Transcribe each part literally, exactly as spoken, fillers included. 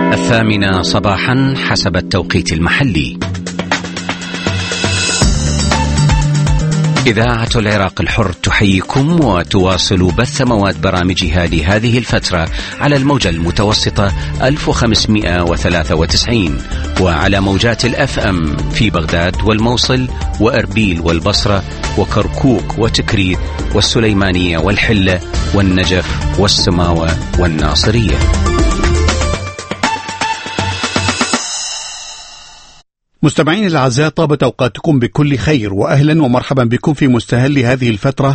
الثامنة صباحا حسب التوقيت المحلي. إذاعة العراق الحر تحييكم وتواصل بث مواد برامجها لهذه الفترة على الموجة المتوسطة ألف وخمسمئة وثلاثة وتسعين وعلى موجات الأف أم في بغداد والموصل وأربيل والبصرة وكركوك وتكريت والسليمانية والحلة والنجف والسماوة والناصرية. مستمعين الأعزاء، طابت أوقاتكم بكل خير وأهلا ومرحبا بكم في مستهل هذه الفترة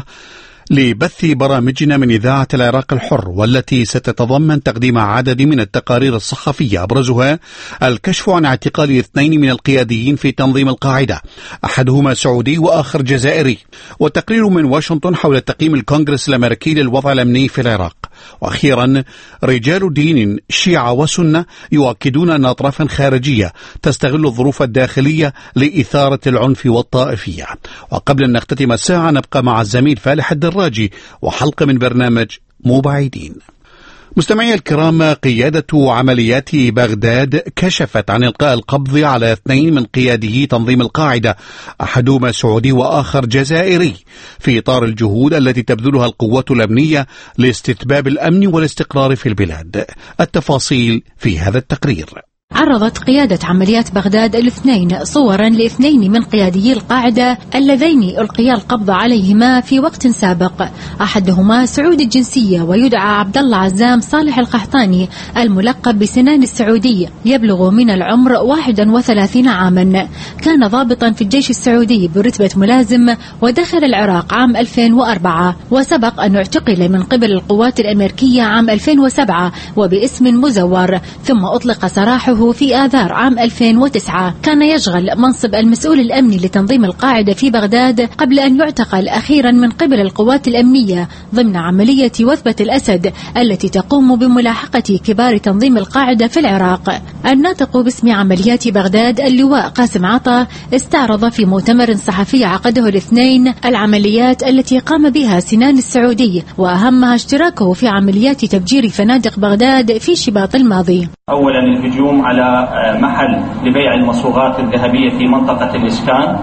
لبث برامجنا من إذاعة العراق الحر، والتي ستتضمن تقديم عدد من التقارير الصحفية أبرزها الكشف عن اعتقال اثنين من القياديين في تنظيم القاعدة، أحدهما سعودي وآخر جزائري، وتقرير من واشنطن حول تقييم الكونغرس الأمريكي للوضع الأمني في العراق، وأخيرا رجال دين شيعة وسنة يؤكدون أن أطرافا خارجية تستغل الظروف الداخلية لإثارة العنف والطائفية. وقبل أن نختتم الساعة نبقى مع الزميل فالح الدراجي وحلقة من برنامج مو بعيدين. مستمعي الكرام، قيادة عمليات بغداد كشفت عن إلقاء القبض على اثنين من قيادي تنظيم القاعدة، أحدهما سعودي وآخر جزائري، في إطار الجهود التي تبذلها القوات الأمنية لاستتباب الأمن والاستقرار في البلاد. التفاصيل في هذا التقرير. عرضت قيادة عمليات بغداد الاثنين صورا لاثنين من قياديي القاعدة اللذين ألقي القبض عليهما في وقت سابق، أحدهما سعودي الجنسية ويدعى عبد الله عزام صالح القحطاني الملقب بسنان السعودي، يبلغ من العمر واحد وثلاثين عاما، كان ضابطا في الجيش السعودي برتبة ملازم ودخل العراق عام ألفين وأربعة، وسبق أن اعتقل من قبل القوات الأمريكية عام ألفين وسبعة وباسم مزور، ثم أطلق سراحه في آذار عام ألفين وتسعة. كان يشغل منصب المسؤول الأمني لتنظيم القاعدة في بغداد قبل أن يعتقل أخيرا من قبل القوات الأمنية ضمن عملية وثبة الأسد التي تقوم بملاحقة كبار تنظيم القاعدة في العراق. الناطق باسم عمليات بغداد اللواء قاسم عطا استعرض في مؤتمر صحفي عقده الاثنين العمليات التي قام بها سنان السعودي، وأهمها اشتراكه في عمليات تفجير فنادق بغداد في شباط الماضي. أولا الهجوم على محل لبيع المصوغات الذهبية في منطقة الإسكان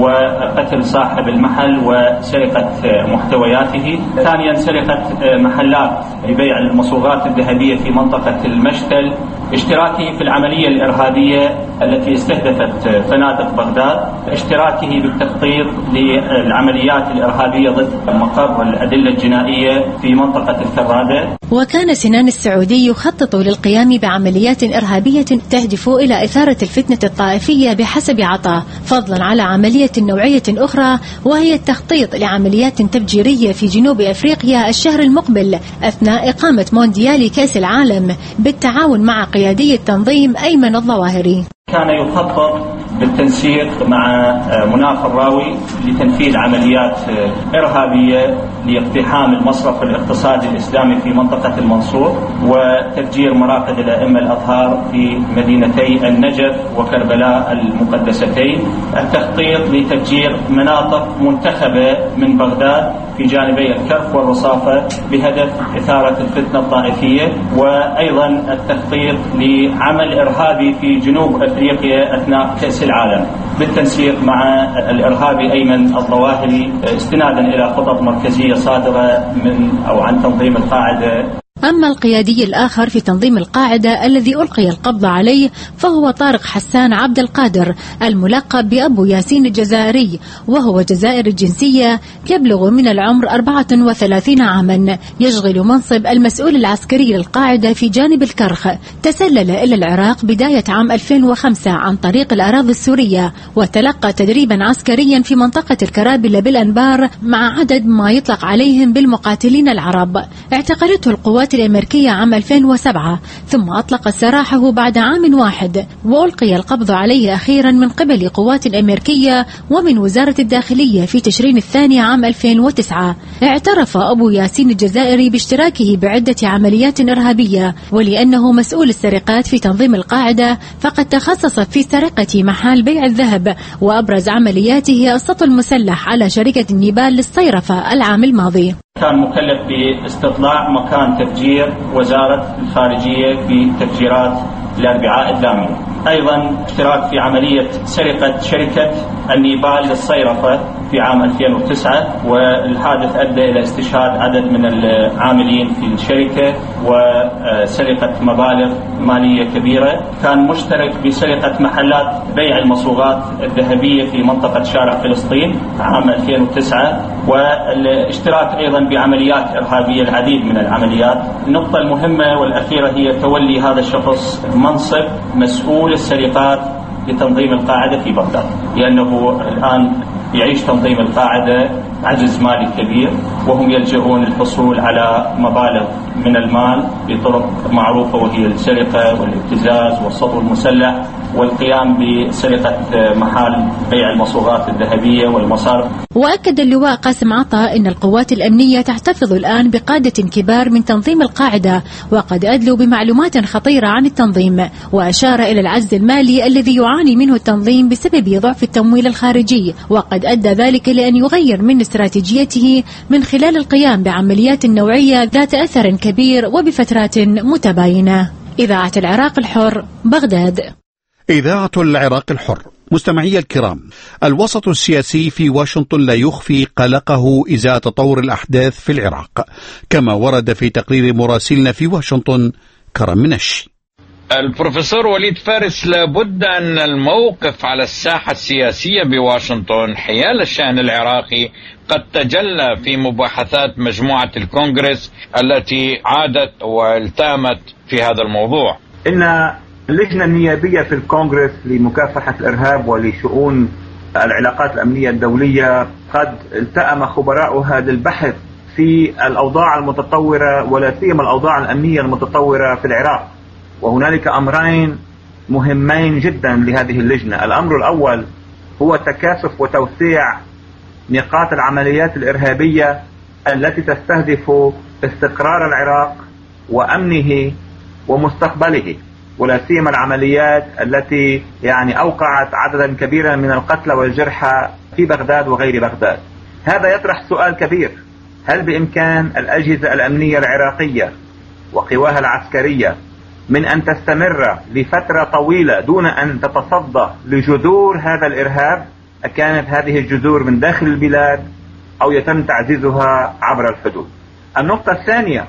وقتل صاحب المحل وسرقة محتوياته. ثانيا سرقة محلات لبيع المصوغات الذهبية في منطقة المشتل. اشتراكه في العملية الإرهابية التي استهدفت فنادق بغداد. اشتراكه بالتخطيط للعمليات الإرهابية ضد مقر الأدلة الجنائية في منطقة الثرادة. وكان سنان السعودي يخطط للقيام بعمليات إرهابية تهدف إلى إثارة الفتنة الطائفية بحسب عطاء، فضلا على عملية نوعية أخرى وهي التخطيط لعمليات تفجيرية في جنوب أفريقيا الشهر المقبل أثناء إقامة مونديال كأس العالم بالتعاون مع قيادي التنظيم أيمن الظواهري. كان يخطط بالتنسيق مع مناف الراوي لتنفيذ عمليات إرهابية لاقتحام المصرف الاقتصادي الإسلامي في منطقة المنصور وتفجير مراقد الأئمة الأطهار في مدينتي النجف وكربلاء المقدستين. التخطيط لتفجير مناطق منتخبة من بغداد في جانبي الكرف والرصافة بهدف إثارة الفتنة الطائفية، وأيضا التخطيط لعمل إرهابي في جنوب أفريقيا أثناء كأس العالم بالتنسيق مع الإرهابي أيمن الظواهري استنادا إلى خطط مركزية صادرة من أو عن تنظيم القاعدة. أما القيادي الآخر في تنظيم القاعدة الذي ألقي القبض عليه فهو طارق حسان عبد القادر الملقب بأبو ياسين الجزائري، وهو جزائري الجنسية، يبلغ من العمر أربعة وثلاثين عاما، يشغل منصب المسؤول العسكري للقاعدة في جانب الكرخ. تسلل إلى العراق بداية عام ألفين وخمسة عن طريق الأراضي السورية، وتلقى تدريبا عسكريا في منطقة الكرابلة بالأنبار مع عدد ما يطلق عليهم بالمقاتلين العرب. اعتقلته القوات الأمريكية عام ألفين وسبعة ثم أطلق سراحه بعد عام واحد، وألقي القبض عليه أخيرا من قبل قوات الأمريكية ومن وزارة الداخلية في تشرين الثاني عام ألفين وتسعة. اعترف أبو ياسين الجزائري باشتراكه بعدة عمليات إرهابية، ولأنه مسؤول السرقات في تنظيم القاعدة فقد تخصص في سرقة محال بيع الذهب، وأبرز عملياته السطو المسلح على شركة النيبال للصيرفة العام الماضي. كان مكلف باستطلاع مكان تفجير وزارة الخارجية في تفجيرات الأربعاء الدامية. أيضا اشتراك في عملية سرقة شركة النيبال للصيرفة في عام ألفين وتسعة، والحادث أدى إلى استشهاد عدد من العاملين في الشركة وسرقة مبالغ مالية كبيرة. كان مشترك بسرقة محلات بيع المصوغات الذهبية في منطقة شارع فلسطين عام ألفين وتسعة، والاشتراك أيضا بعمليات إرهابية، العديد من العمليات. النقطة المهمة والأخيرة هي تولي هذا الشخص منصب مسؤول السرقات لتنظيم القاعدة في بغداد، لأنه الآن يعيش تنظيم القاعدة عجز مالي كبير، وهم يلجؤون للحصول على مبالغ من المال بطرق معروفة، وهي السرقة والابتزاز والسطو المسلح والقيام بسرقة محال بيع المصوغات الذهبية والمصارف. وأكد اللواء قاسم عطا أن القوات الأمنية تحتفظ الآن بقادة كبار من تنظيم القاعدة، وقد أدلوا بمعلومات خطيرة عن التنظيم، وأشار إلى العجز المالي الذي يعاني منه التنظيم بسبب ضعف التمويل الخارجي، وقد أدى ذلك لأن يغير من استراتيجيته من خلال القيام بعمليات نوعية ذات أثر كبير وبفترات متباينة. إذاعة العراق الحر، بغداد. إذاعة العراق الحر. مستمعي الكرام، الوسط السياسي في واشنطن لا يخفي قلقه إزاء تطور الأحداث في العراق، كما ورد في تقرير مراسلنا في واشنطن كرم منشي. البروفيسور وليد فارس، لابد أن الموقف على الساحة السياسية بواشنطن حيال الشأن العراقي قد تجلى في مباحثات مجموعة الكونغرس التي عادت والتامت في هذا الموضوع. إن اللجنة النيابية في الكونغرس لمكافحة الإرهاب ولشؤون العلاقات الأمنية الدولية قد التأم خبراؤها للبحث في الأوضاع المتطورة، ولا سيما الأوضاع الأمنية المتطورة في العراق. وهنالك أمرين مهمين جدا لهذه اللجنة. الأمر الأول هو تكاثف وتوسيع نقاط العمليات الإرهابية التي تستهدف استقرار العراق وأمنه ومستقبله، ولا سيما العمليات التي يعني أوقعت عددا كبيرا من القتلى والجرحى في بغداد وغير بغداد. هذا يطرح سؤال كبير: هل بإمكان الأجهزة الأمنية العراقية وقواها العسكرية من أن تستمر لفترة طويلة دون أن تتصدى لجذور هذا الإرهاب؟ كانت هذه الجذور من داخل البلاد أو يتم تعزيزها عبر الحدود؟ النقطة الثانية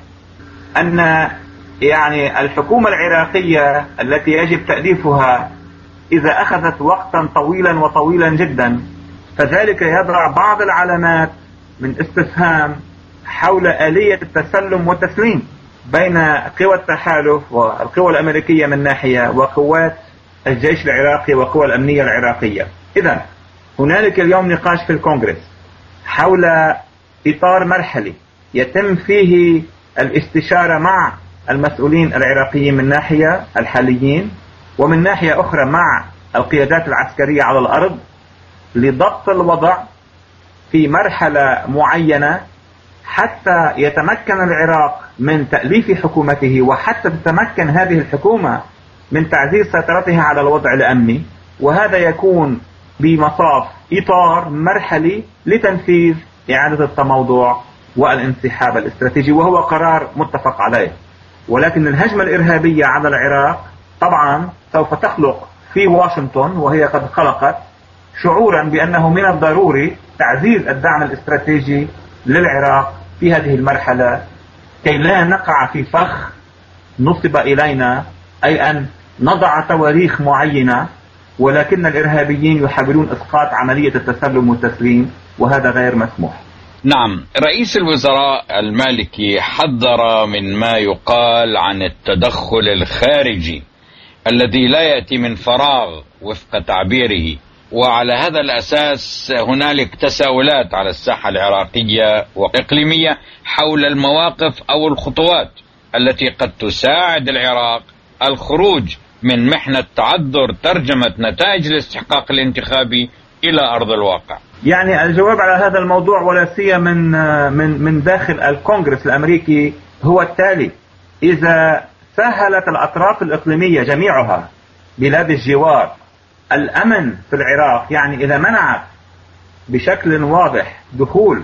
أن يعني الحكومة العراقية التي يجب تأليفها إذا أخذت وقتا طويلا وطويلا جدا، فذلك يضع بعض العلامات من استفهام حول آلية التسلم والتسليم بين قوى التحالف والقوى الأمريكية من ناحية وقوات الجيش العراقي وقوى الأمنية العراقية. إذن هنالك اليوم نقاش في الكونغرس حول إطار مرحلي يتم فيه الاستشارة مع المسؤولين العراقيين من ناحية الحاليين، ومن ناحية أخرى مع القيادات العسكرية على الأرض، لضبط الوضع في مرحلة معينة حتى يتمكن العراق من تأليف حكومته، وحتى تتمكن هذه الحكومة من تعزيز سيطرتها على الوضع الأمني. وهذا يكون بمصاف إطار مرحلي لتنفيذ إعادة التموضع والانسحاب الاستراتيجي، وهو قرار متفق عليه. ولكن الهجمة الإرهابية على العراق طبعا سوف تخلق في واشنطن، وهي قد خلقت، شعورا بأنه من الضروري تعزيز الدعم الاستراتيجي للعراق في هذه المرحلة كي لا نقع في فخ نصب إلينا، أي أن نضع تواريخ معينة ولكن الإرهابيين يحاولون إسقاط عملية التسلم والتسليم، وهذا غير مسموح. نعم، رئيس الوزراء المالكي حذر من ما يقال عن التدخل الخارجي الذي لا يأتي من فراغ وفق تعبيره، وعلى هذا الأساس هنالك تساؤلات على الساحة العراقية وإقليمية حول المواقف أو الخطوات التي قد تساعد العراق الخروج من محنة تعذر ترجمة نتائج الاستحقاق الانتخابي إلى أرض الواقع. يعني الجواب على هذا الموضوع ولا سيما من من من داخل الكونغرس الأمريكي هو التالي: إذا سهلت الأطراف الإقليمية جميعها بلاد الجوار الأمن في العراق، يعني إذا منعت بشكل واضح دخول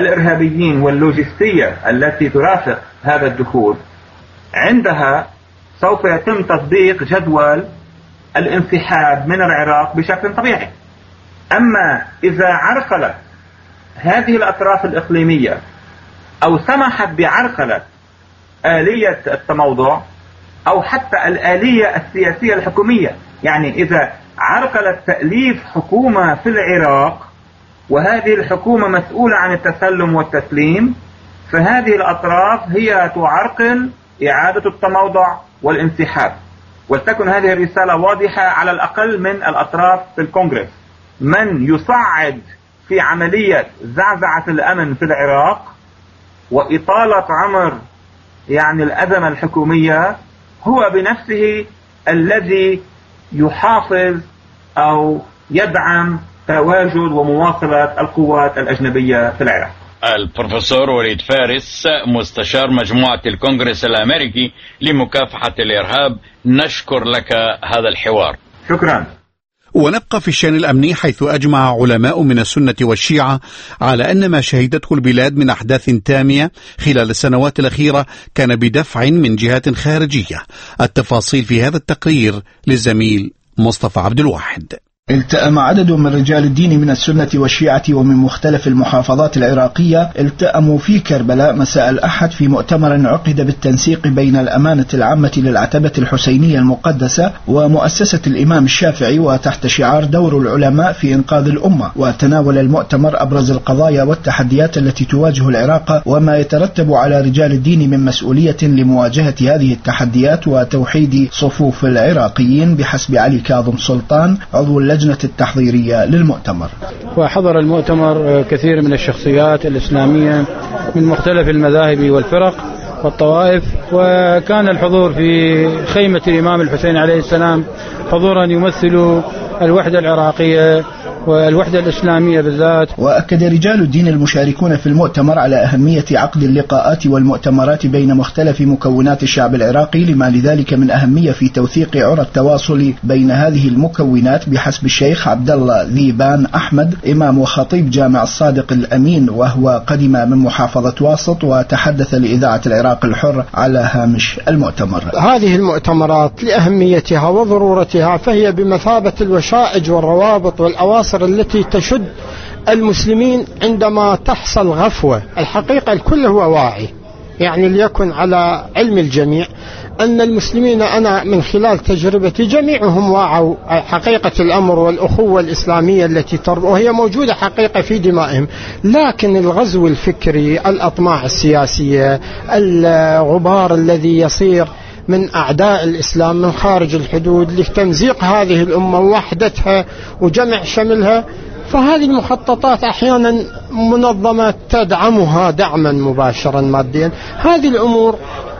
الإرهابيين واللوجستية التي ترافق هذا الدخول، عندها سوف يتم تطبيق جدول الانسحاب من العراق بشكل طبيعي. أما إذا عرقلت هذه الأطراف الإقليمية أو سمحت بعرقلة آلية التموضع أو حتى الآلية السياسية الحكومية، يعني إذا عرقلت تأليف حكومة في العراق وهذه الحكومة مسؤولة عن التسلم والتسليم، فهذه الأطراف هي تعرقل إعادة التموضع والانسحاب. ولتكن هذه الرسالة واضحة على الأقل من الأطراف في الكونغرس. من يصعد في عملية زعزعة الأمن في العراق وإطالة عمر يعني الأزمة الحكومية هو بنفسه الذي يحافظ أو يدعم تواجد ومواصلة القوات الأجنبية في العراق. البروفيسور وليد فارس مستشار مجموعة الكونغرس الأمريكي لمكافحة الإرهاب، نشكر لك هذا الحوار. شكرا. ونبقى في الشأن الأمني، حيث أجمع علماء من السنة والشيعة على أن ما شهدته البلاد من أحداث تامية خلال السنوات الأخيرة كان بدفع من جهات خارجية. التفاصيل في هذا التقرير للزميل مصطفى عبد الواحد. التأم عدد من رجال الدين من السنة والشيعة ومن مختلف المحافظات العراقية التأموا في كربلاء مساء الأحد في مؤتمر عقد بالتنسيق بين الأمانة العامة للعتبة الحسينية المقدسة ومؤسسة الإمام الشافعي، وتحت شعار دور العلماء في إنقاذ الأمة. وتناول المؤتمر أبرز القضايا والتحديات التي تواجه العراق وما يترتب على رجال الدين من مسؤولية لمواجهة هذه التحديات وتوحيد صفوف العراقيين، بحسب علي كاظم سلطان عضو اللجنة التحضيرية للمؤتمر. وحضر المؤتمر كثير من الشخصيات الإسلامية من مختلف المذاهب والفرق والطوائف، وكان الحضور في خيمة الإمام الحسين عليه السلام حضورا يمثل الوحدة العراقية والوحدة الإسلامية بالذات. وأكد رجال الدين المشاركون في المؤتمر على أهمية عقد اللقاءات والمؤتمرات بين مختلف مكونات الشعب العراقي، لما لذلك من أهمية في توثيق عرى التواصل بين هذه المكونات، بحسب الشيخ عبد الله ذيبان أحمد إمام وخطيب جامع الصادق الأمين، وهو قدم من محافظة واسط وتحدث لإذاعة العراق الحر على هامش المؤتمر. هذه المؤتمرات لأهميتها وضرورتها فهي بمثابة الوشائج والروابط والأواصر التي تشد المسلمين عندما تحصل غفوة. الحقيقة الكل هو واعي، يعني ليكن على علم الجميع أن المسلمين، أنا من خلال تجربتي جميعهم واعوا حقيقة الأمر والأخوة الإسلامية التي ترضى، وهي موجودة حقيقة في دمائهم. لكن الغزو الفكري، الأطماع السياسية، الغبار الذي يصير من أعداء الإسلام من خارج الحدود لتمزيق هذه الأمة ووحدتها وجمع شملها، فهذه المخططات أحيانا منظمة تدعمها دعما مباشرا ماديا. هذه الأمور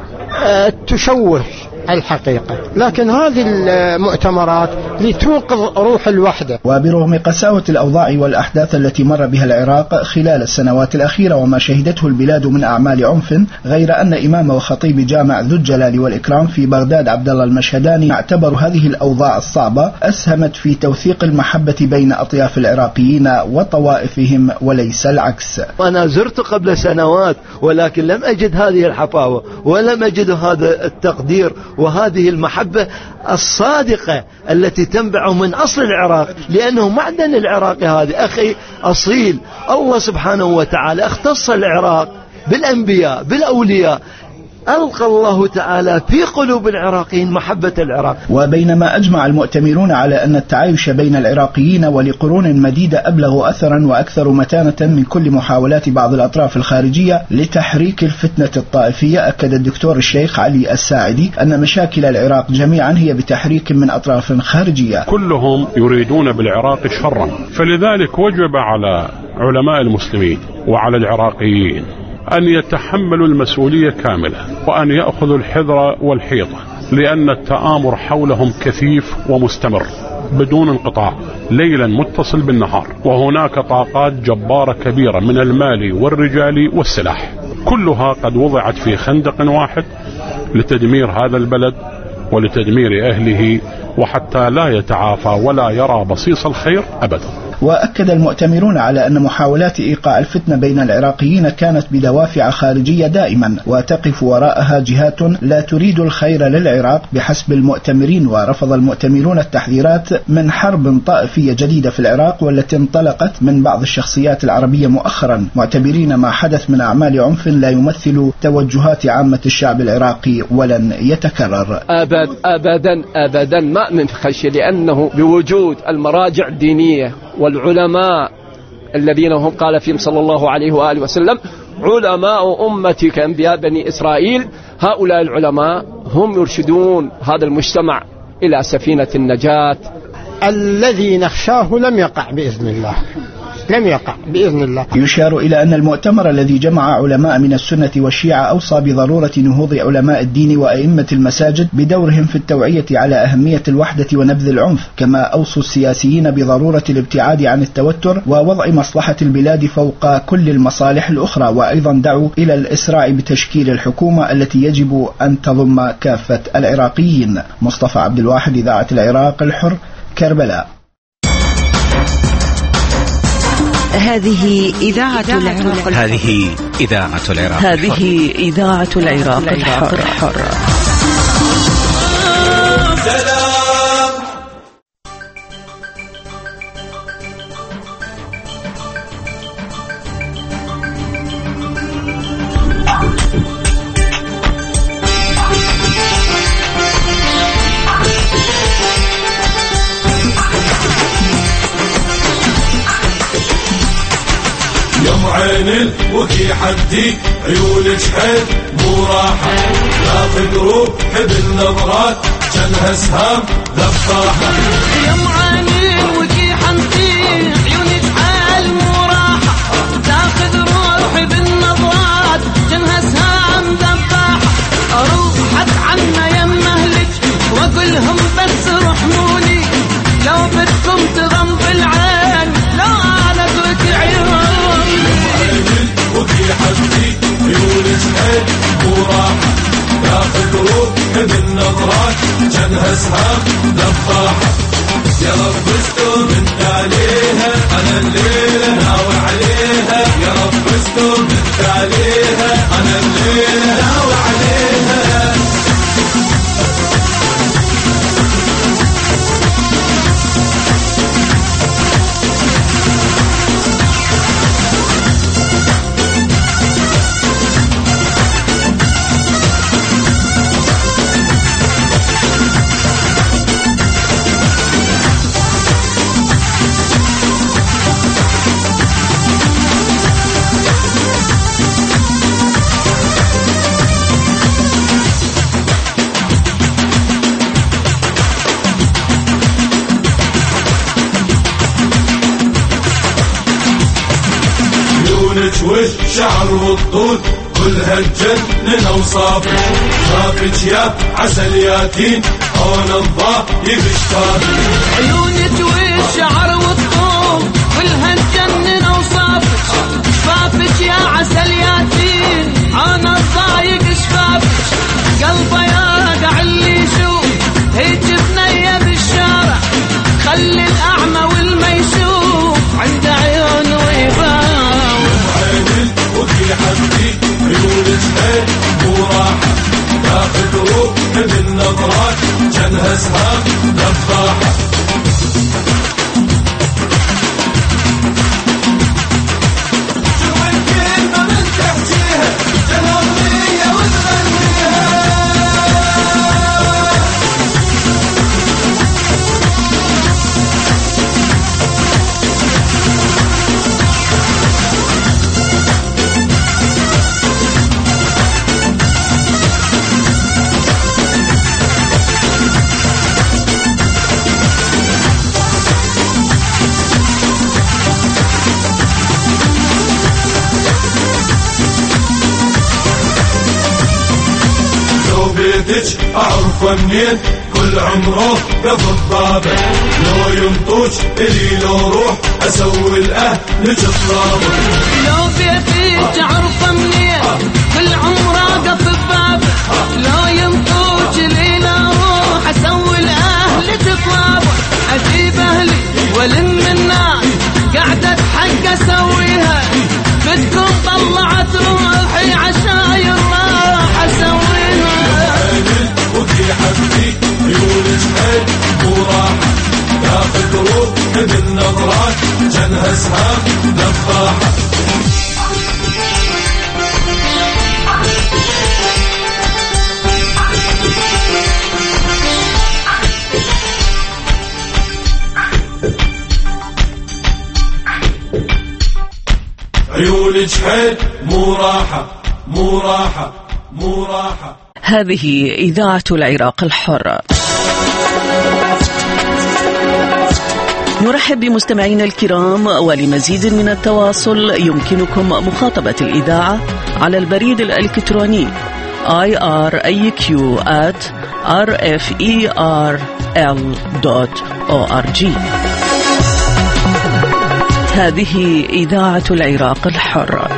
تشوه الحقيقة، لكن هذه المؤتمرات لتوقظ روح الوحدة. وبرغم قساوة الأوضاع والأحداث التي مر بها العراق خلال السنوات الأخيرة وما شهدته البلاد من أعمال عنف، غير أن إمام وخطيب جامع ذو الجلال والإكرام في بغداد عبد الله المشهداني اعتبر هذه الأوضاع الصعبة أسهمت في توثيق المحبة بين أطياف العراقيين وطوائفهم وليس العكس. أنا زرت قبل سنوات ولكن لم أجد هذه الحفاوة ولم أجد هذا التقدير وهذه المحبة الصادقة التي تنبع من أصل العراق، لأنه معدن العراقي هذا أخي أصيل. الله سبحانه وتعالى اختص العراق بالأنبياء بالأولياء، ألقى الله تعالى في قلوب العراقيين محبة العراق. وبينما أجمع المؤتمرون على أن التعايش بين العراقيين ولقرون مديدة أبلغ أثرا وأكثر متانة من كل محاولات بعض الأطراف الخارجية لتحريك الفتنة الطائفية، أكد الدكتور الشيخ علي الساعدي أن مشاكل العراق جميعا هي بتحريك من أطراف خارجية. كلهم يريدون بالعراق شرا، فلذلك وجب على علماء المسلمين وعلى العراقيين أن يتحملوا المسؤولية كاملة وأن يأخذوا الحذر والحيطة، لأن التآمر حولهم كثيف ومستمر بدون انقطاع ليلا متصل بالنهار، وهناك طاقات جبارة كبيرة من المال والرجال والسلاح، كلها قد وضعت في خندق واحد لتدمير هذا البلد ولتدمير أهله، وحتى لا يتعافى ولا يرى بصيص الخير أبدا. وأكد المؤتمرون على أن محاولات إيقاع الفتنة بين العراقيين كانت بدوافع خارجية دائما، وتقف وراءها جهات لا تريد الخير للعراق بحسب المؤتمرين. ورفض المؤتمرون التحذيرات من حرب طائفية جديدة في العراق والتي انطلقت من بعض الشخصيات العربية مؤخرا، معتبرين ما حدث من أعمال عنف لا يمثل توجهات عامة الشعب العراقي ولن يتكرر. أبد أبدا أبدا ما من خشية، لأنه بوجود المراجع الدينية والعلماء الذين هم قال فيهم صلى الله عليه وآله وسلم علماء أمتي كأنبياء بني إسرائيل، هؤلاء العلماء هم يرشدون هذا المجتمع إلى سفينة النجاة. الذي نخشاه لم يقع بإذن الله، لم يقع بإذن الله. يشار إلى أن المؤتمر الذي جمع علماء من السنة والشيعة أوصى بضرورة نهوض علماء الدين وأئمة المساجد بدورهم في التوعية على أهمية الوحدة ونبذ العنف، كما أوصوا السياسيين بضرورة الابتعاد عن التوتر ووضع مصلحة البلاد فوق كل المصالح الأخرى، وأيضا دعوا إلى الإسراع بتشكيل الحكومة التي يجب أن تضم كافة العراقيين. مصطفى عبد الواحد، إذاعة العراق الحر، كربلاء. هذه إذاعة العراق هذه إذاعة العراق هذه إذاعة العراق الحر. عين وكي حدي عيونك حيل مو راحة، ياخذ روح بالنظرات جنها سهام ذباحة. يم عينين وكي حدي عيونك حيل مو راحة، تاخذ روحي بالنظرات جنها سهام ذباحة. اروح اتعنى يم اهلك واقولهم بس رحموني، لو بدكم تغمض العين لو انا كنت عيون. وكي حدي عيونك حيل مو راحة، ياخذ روح بالنظرات جنها سهام ذباحة. يا رب استر انت عليها، انا الليلة ناوي عليها. يا رب استر انت عليها، انا الليلة ناوي عليها. والشعر والطول كلها تجنن اوصافك، شافك يا عسل ياتين هون الضايق شفافك. عيونك والشعر والطول كلها تجنن اوصافك، شفافك يا عسل ياتين هون الضايق شفافك. قلبه ياقع اللي يشوف هيك بنيه بالشارع، خلي الاعمى والميشوف عنده عيون ويبان. وكي حدي عيونك حيل مو راحة، تاخذ روح بالنظرات جنها سهام ذباحة. شو الكلمة من تحكيها جنوبية وتغنيها. بيتك أعرفه منين كل عمره قبض بابه، لو ينطوش إلي لو روح أسوي الأهل جطلابه. لو بيتك أعرفه منين كل عمره قبض بابه، لو ينطوش إلي لو روح أسوي الأهل جطلابه. أجيب أهلي ولم الناس عيونك حيل مو راحة مو راحة مو راحة. هذه إذاعة العراق الحر. نرحب بمستمعينا الكرام، ولمزيد من التواصل يمكنكم مخاطبة الإذاعة على البريد الإلكتروني آي آر إيه كيو آت آر إف إي آر إل دوت أو آر جي. هذه إذاعة العراق الحر.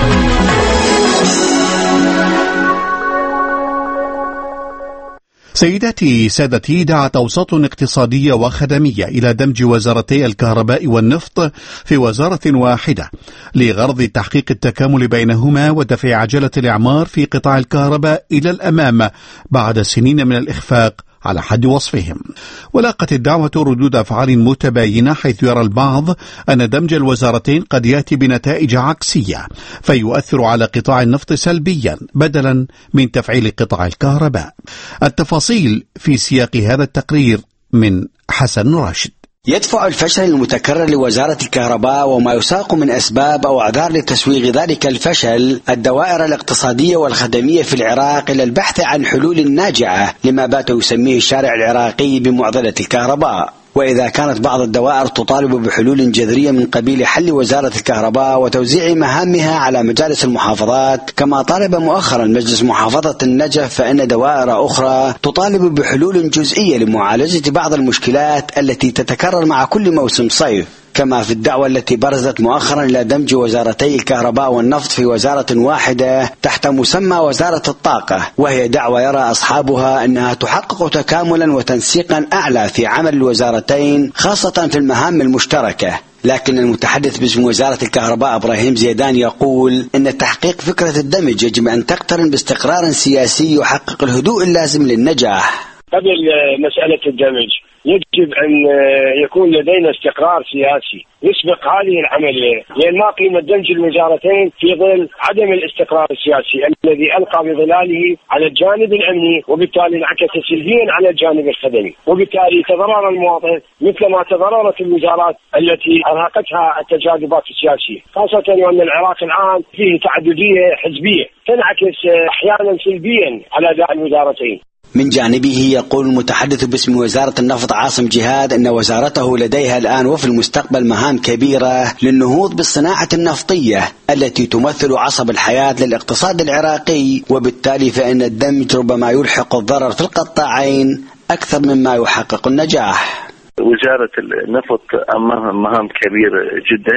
سيداتي سادتي، دعت أوساط اقتصادية وخدمية إلى دمج وزارتي الكهرباء والنفط في وزارة واحدة لغرض تحقيق التكامل بينهما ودفع عجلة الإعمار في قطاع الكهرباء إلى الأمام بعد سنين من الإخفاق على حد وصفهم. ولاقت الدعوة ردود أفعال متباينة، حيث يرى البعض أن دمج الوزارتين قد يأتي بنتائج عكسية فيؤثر على قطاع النفط سلبيا بدلا من تفعيل قطاع الكهرباء. التفاصيل في سياق هذا التقرير من حسن راشد. يدفع الفشل المتكرر لوزارة الكهرباء وما يساق من أسباب أو أعذار لتسويغ ذلك الفشل الدوائر الاقتصادية والخدمية في العراق إلى البحث عن حلول ناجعة لما بات يسميه الشارع العراقي بمعضلة الكهرباء. وإذا كانت بعض الدوائر تطالب بحلول جذرية من قبيل حل وزارة الكهرباء وتوزيع مهامها على مجالس المحافظات، كما طالب مؤخرا مجلس محافظة النجف، فإن دوائر أخرى تطالب بحلول جزئية لمعالجة بعض المشكلات التي تتكرر مع كل موسم صيف، كما في الدعوة التي برزت مؤخرا إلى دمج وزارتي الكهرباء والنفط في وزارة واحدة تحت مسمى وزارة الطاقة، وهي دعوة يرى أصحابها أنها تحقق تكاملا وتنسيقا أعلى في عمل الوزارتين خاصة في المهام المشتركة. لكن المتحدث باسم وزارة الكهرباء إبراهيم زيدان يقول إن تحقيق فكرة الدمج يجب أن تقترن باستقرار سياسي يحقق الهدوء اللازم للنجاح. قبل مسألة الدمج يجب أن يكون لدينا استقرار سياسي يسبق هذه العملية، لأن ما قيمة دمج الموزارتين في ظل عدم الاستقرار السياسي الذي ألقى بظلاله على الجانب الأمني، وبالتالي انعكس سلبيا على الجانب الخدمي، وبالتالي تضرر المواطن مثل ما تضررت الوزارات التي أرهقتها التجاذبات السياسية، خاصة وأن العراق الآن فيه تعددية حزبية تنعكس أحيانا سلبيا على أداء الوزارتين. من جانبه يقول المتحدث باسم وزارة النفط عاصم جهاد أن وزارته لديها الآن وفي المستقبل مهام كبيرة للنهوض بالصناعة النفطية التي تمثل عصب الحياة للاقتصاد العراقي، وبالتالي فإن الدمج ربما يلحق الضرر في القطاعين أكثر مما يحقق النجاح. وزارة النفط أمامها مهام كبيرة جدا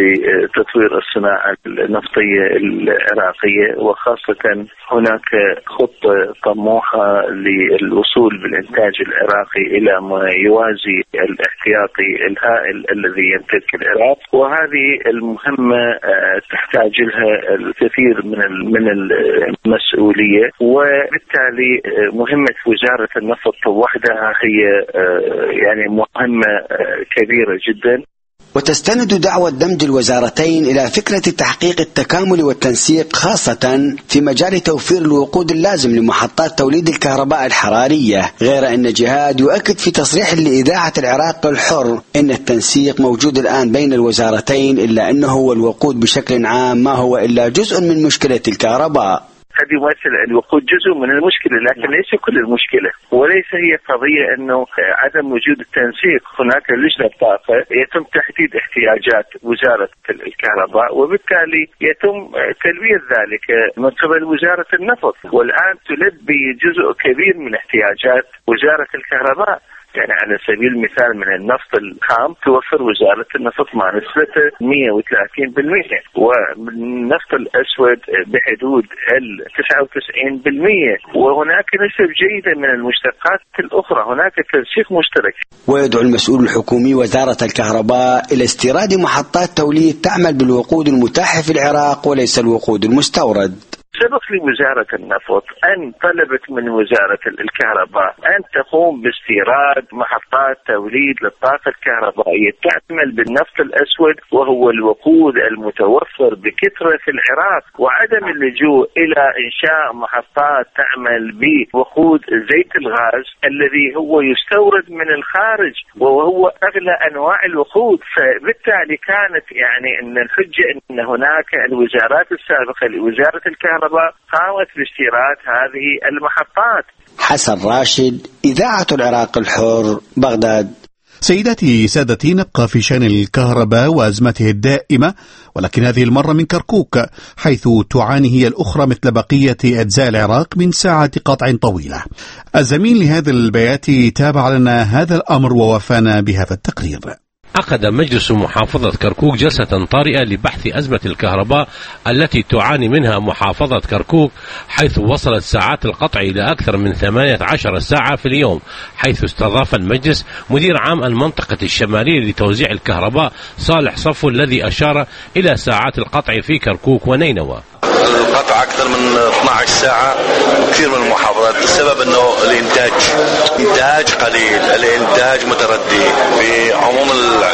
لتطوير الصناعة النفطية العراقية، وخاصة هناك خطة طموحة للوصول بالإنتاج العراقي إلى ما يوازي الاحتياطي الهائل الذي يمتلك العراق، وهذه المهمة تحتاج لها الكثير من من المسؤولية، وبالتالي مهمة وزارة النفط وحدها هي يعني مهمة كبيرة جدا. وتستند دعوة دمج الوزارتين إلى فكرة تحقيق التكامل والتنسيق خاصة في مجال توفير الوقود اللازم لمحطات توليد الكهرباء الحرارية، غير أن جهاد يؤكد في تصريح لإذاعة العراق الحر أن التنسيق موجود الآن بين الوزارتين، إلا أنه والوقود بشكل عام ما هو إلا جزء من مشكلة الكهرباء. قد يمثل الوقود جزء من المشكلة لكن ليس كل المشكلة، وليس هي قضية أنه عدم وجود التنسيق. هناك لجنة طاقة يتم تحديد احتياجات وزارة الكهرباء، وبالتالي يتم تلبية ذلك من قبل وزارة النفط، والآن تلبي جزء كبير من احتياجات وزارة الكهرباء. يعني على سبيل المثال من النفط الخام توفر وزارة النفط مع نسبة مئة وثلاثين بالمئة، ومن النفط الأسود بحدود تسعة وتسعين بالمئة، وهناك نسب جيدة من المشتقات الأخرى. هناك تنسيق مشترك. ويدعو المسؤول الحكومي وزارة الكهرباء إلى استيراد محطات توليد تعمل بالوقود المتاح في العراق وليس الوقود المستورد. سبق لوزارة النفط أن طلبت من وزارة الكهرباء أن تقوم باستيراد محطات توليد للطاقة الكهربائية تعمل بالنفط الأسود، وهو الوقود المتوفر بكثرة في العراق، وعدم اللجوء إلى إنشاء محطات تعمل بوقود زيت الغاز الذي هو يستورد من الخارج وهو أغلى أنواع الوقود. فبالتالي كانت يعني أن الحجة أن هناك الوزارات السابقة لوزارة الكهرباء قامت باستيراد هذه المحطات. حسن راشد، إذاعة العراق الحر، بغداد. سيداتي سادتي، نبقى في شأن الكهرباء وأزمته الدائمة، ولكن هذه المرة من كركوك، حيث تعاني هي الأخرى مثل بقية أجزاء العراق من ساعة قطع طويلة. الزميل لهذا البيات تابع لنا هذا الأمر ووفانا بهذا التقرير. عقد مجلس محافظة كركوك جلسة طارئة لبحث أزمة الكهرباء التي تعاني منها محافظة كركوك، حيث وصلت ساعات القطع إلى أكثر من ثمانية عشر ساعة في اليوم، حيث استضاف المجلس مدير عام المنطقة الشمالية لتوزيع الكهرباء صالح صفو، الذي أشار إلى ساعات القطع في كركوك ونينوى. القطع أكثر من اثنتي عشرة ساعة كثير من المحافظات. السبب أنه الإنتاج إنتاج قليل، الإنتاج متردي في عموم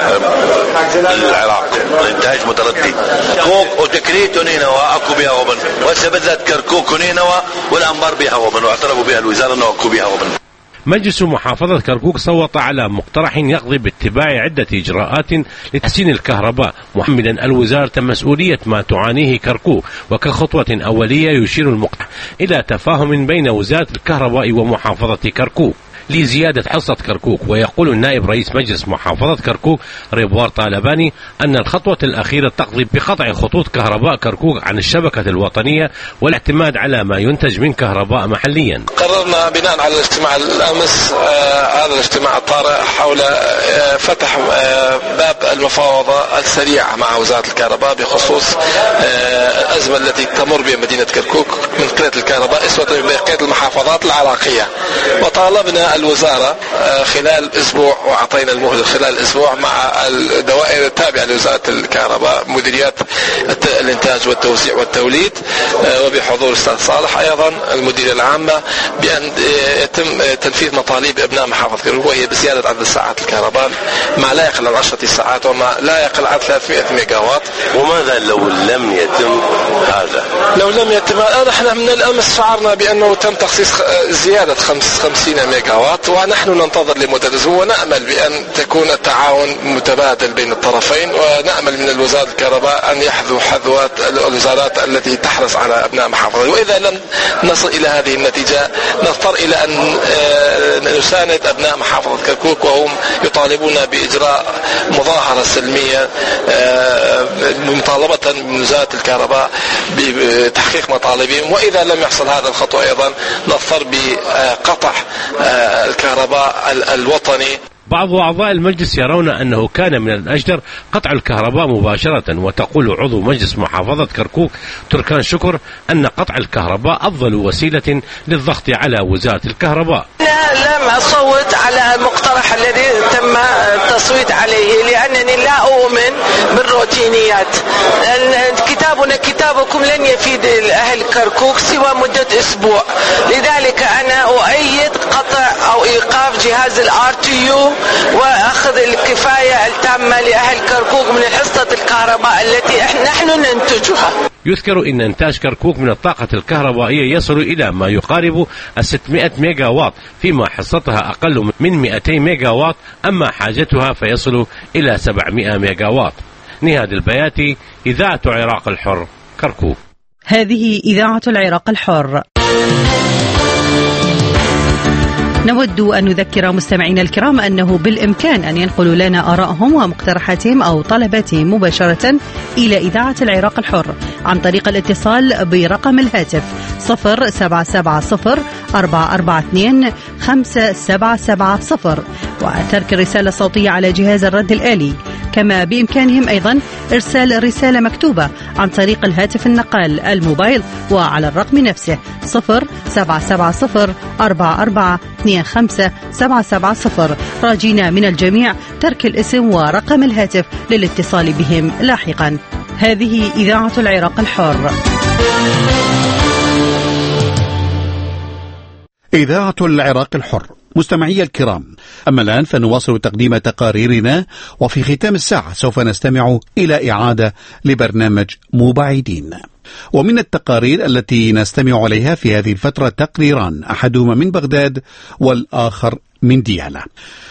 العراق، الإنتاج متردي. كوك وتكريت ونينوى أكو بها وبن، وهسه بالذات كركوك ونينوى والأنبار بها وبن، واعترفوا بها الوزارة أنه أكو بها وبن. مجلس محافظة كركوك صوت على مقترح يقضي باتباع عدة إجراءات لتحسين الكهرباء، محملا الوزارة مسؤولية ما تعانيه كركوك، وكخطوة أولية يشير المقترح إلى تفاهم بين وزارة الكهرباء ومحافظة كركوك لزيادة حصة كركوك. ويقول النائب رئيس مجلس محافظة كركوك ريبوار طالباني أن الخطوة الأخيرة تقضي بقطع خطوط كهرباء كركوك عن الشبكة الوطنية والاعتماد على ما ينتج من كهرباء محليا. قررنا بناء على الاجتماع الأمس آه هذا الاجتماع الطارئ حول آه فتح آه باب المفاوضة السريعة مع وزارة الكهرباء بخصوص آه الأزمة التي تمر بها مدينة كركوك من قلة الكهرباء أسوة بقية المحافظات العراقية. وطالبنا الوزارة خلال أسبوع، وأعطينا المهلة خلال أسبوع مع الدوائر التابعة لوزارة الكهرباء، مديريات الإنتاج والتوزيع والتوليد، وبحضور الأستاذ صالح أيضا المديرية العامة، بأن يتم تنفيذ مطالب أبناء محافظة كركوك، وهي بزيادة عدد ساعات الكهرباء ما لا يقل عن عشرة ساعات وما لا يقل عن ثلاثمائة ميجا وات. وماذا لو لم يتم هذا؟ لو لم يتم، نحن من الأمس شعرنا بأنه تم تخصيص زيادة خمسين ميجا وات، ونحن ننتظر لمدة أسبوع، ونأمل بأن تكون التعاون متبادل بين الطرفين، ونأمل من الوزارة الكهرباء أن يحذو حذوات الوزارات التي تحرص على أبناء محافظة. وإذا لم نصل إلى هذه النتيجة نضطر إلى أن نساند أبناء محافظة كركوك، وهم يطالبون بإجراء مظاهرة سلمية مطالبة من وزارة الكهرباء بتحقيق مطالبهم. وإذا لم يحصل هذا الخطوة أيضا نضطر بقطع الكهرباء الوطني. بعض أعضاء المجلس يرون أنه كان من الأجدر قطع الكهرباء مباشرة، وتقول عضو مجلس محافظة كركوك تركان شكر أن قطع الكهرباء أفضل وسيلة للضغط على وزارة الكهرباء. لم أصوت على المقترح الذي تم التصويت عليه، لأنني لا أؤمن بالروتينيات. كتابنا كتابكم لن يفيد أهل كركوك سوى مدة أسبوع، لذلك أنا أؤيد قطع أو إيقاف جهاز الآر تي يو وأخذ الكفاية التامة لأهل كركوك من حصة الكهرباء التي نحن ننتجها. يذكر أن إنتاج كركوك من الطاقة الكهربائية يصل إلى ما يقارب ستمائة ميجا وات، فيما حصتها أقل من مئتين ميجا وات، أما حاجتها فيصل إلى سبعمائة ميجا وات. نهاد البياتي، إذاعة العراق الحر، كركوك. هذه إذاعة العراق الحر. نود أن نذكر مستمعينا الكرام أنه بالإمكان أن ينقلوا لنا آرائهم ومقترحاتهم أو طلباتهم مباشرة إلى إذاعة العراق الحر عن طريق الاتصال برقم الهاتف صفر سبعة سبعة صفر أربعة أربعة اثنين خمسة سبعة سبعة صفر وترك الرسالة الصوتية على جهاز الرد الآلي. كما بإمكانهم أيضا إرسال رسالة مكتوبة عن طريق الهاتف النقال الموبايل وعلى الرقم نفسه صفر سبعة سبعة صفر أربعة أربعة اثنين خمسة سبعة سبعة صفر، راجين من الجميع ترك الاسم ورقم الهاتف للاتصال بهم لاحقا. هذه إذاعة العراق الحر. إذاعة العراق الحر. مستمعي الكرام، أما الآن فنواصل تقديم تقاريرنا، وفي ختام الساعة سوف نستمع إلى إعادة لبرنامج مباعدين. ومن التقارير التي نستمع عليها في هذه الفترة تقريران، أحدهما من بغداد والآخر من ديالى.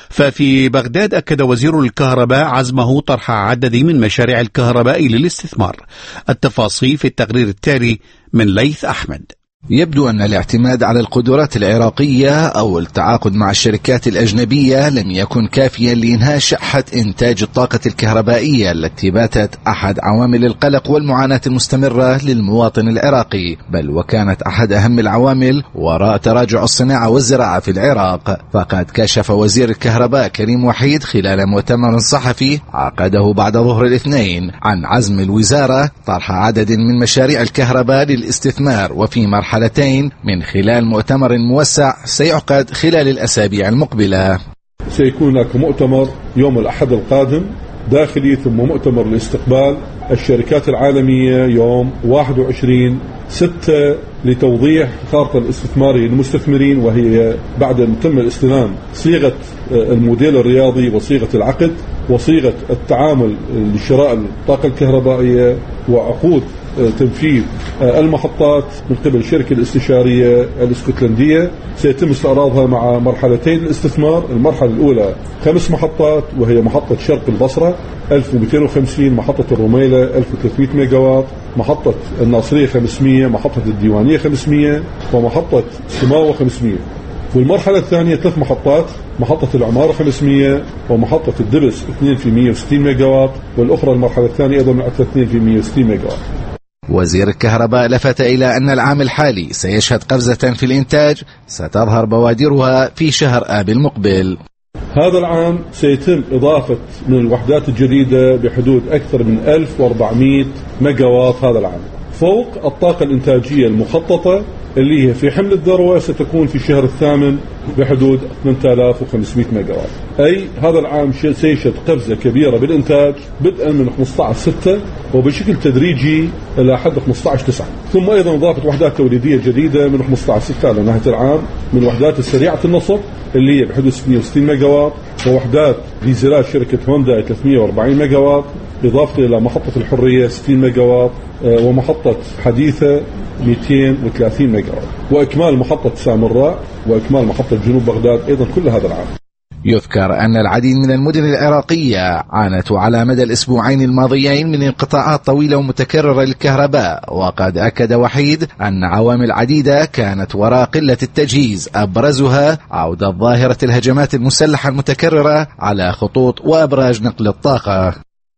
ففي بغداد أكد وزير الكهرباء عزمه طرح عدد من مشاريع الكهرباء للاستثمار. التفاصيل في التقرير التالي من ليث أحمد. يبدو أن الاعتماد على القدرات العراقية أو التعاقد مع الشركات الأجنبية لم يكن كافيا لإنهاء شحة إنتاج الطاقة الكهربائية التي باتت أحد عوامل القلق والمعاناة المستمرة للمواطن العراقي، بل وكانت أحد أهم العوامل وراء تراجع الصناعة والزراعة في العراق. فقد كشف وزير الكهرباء كريم وحيد خلال مؤتمر صحفي عقده بعد ظهر الاثنين عن عزم الوزارة طرح عدد من مشاريع الكهرباء للاستثمار، وفي مرحلة حالتين من خلال مؤتمر موسع سيعقد خلال الأسابيع المقبلة. سيكون هناك مؤتمر يوم الأحد القادم داخلي، ثم مؤتمر لاستقبال الشركات العالمية يوم واحد وعشرين ستة لتوضيح خارطة الاستثماري للمستثمرين، وهي بعد أن تم الاستلام صيغة الموديل الرياضي وصيغة العقد وصيغة التعامل لشراء الطاقة الكهربائية وعقود تنفيذ المحطات من قبل الشركة الاستشارية الاسكتلندية. سيتم استعراضها مع مرحلتين الاستثمار. المرحلة الأولى خمس محطات، وهي محطة شرق البصرة ألف ومئتين وخمسين، محطة الرميلة ألف وثلاثمئة ميجاوات، محطة الناصرية خمسمئة، محطة الديوانية خمسمئة، ومحطة سماوة خمسمئة. والمرحلة الثانية ثلاث محطات، محطة العمارة خمسمئة، ومحطة الدبس اثنين في مئة وستين ميجاوات، والأخرى المرحلة الثانية أيضا اثنين في مئة وستين ميجاوات. وزير الكهرباء لفت إلى أن العام الحالي سيشهد قفزة في الإنتاج ستظهر بوادرها في شهر آب المقبل. هذا العام سيتم إضافة من الوحدات الجديدة بحدود أكثر من ألف وأربعمئة ميجاوات هذا العام، فوق الطاقة الإنتاجية المخططة اللي هي في حمل الذروة ستكون في الشهر الثامن بحدود ثمانية آلاف وخمسمئة ميجاوات. أي هذا العام سيشهد قفزة كبيرة بالإنتاج بدءا من خمسة عشر ستة وبشكل تدريجي إلى حد خمسة عشر تسعة، ثم أيضا إضافة وحدات توليدية جديدة من خمسة عشر ستة على نهاية العام من وحدات السريعة النصب اللي هي بحدود ستمئة وستين ميجاوات، ووحدات ديزلات شركة هوندا ثلاثمئة وأربعين ميجاوات، إضافة إلى محطة الحرية ستين ميجاوات، ومحطة حديثة مئتين وثلاثين ميجاوات، وإكمال محطة سامراء وإكمال محطة جنوب بغداد أيضا كل هذا العام. يذكر أن العديد من المدن العراقية عانت على مدى الأسبوعين الماضيين من انقطاعات طويلة ومتكررة للكهرباء، وقد أكد وحيد أن عوامل عديدة كانت وراء قلة التجهيز، أبرزها عودة ظاهرة الهجمات المسلحة المتكررة على خطوط وأبراج نقل الطاقة.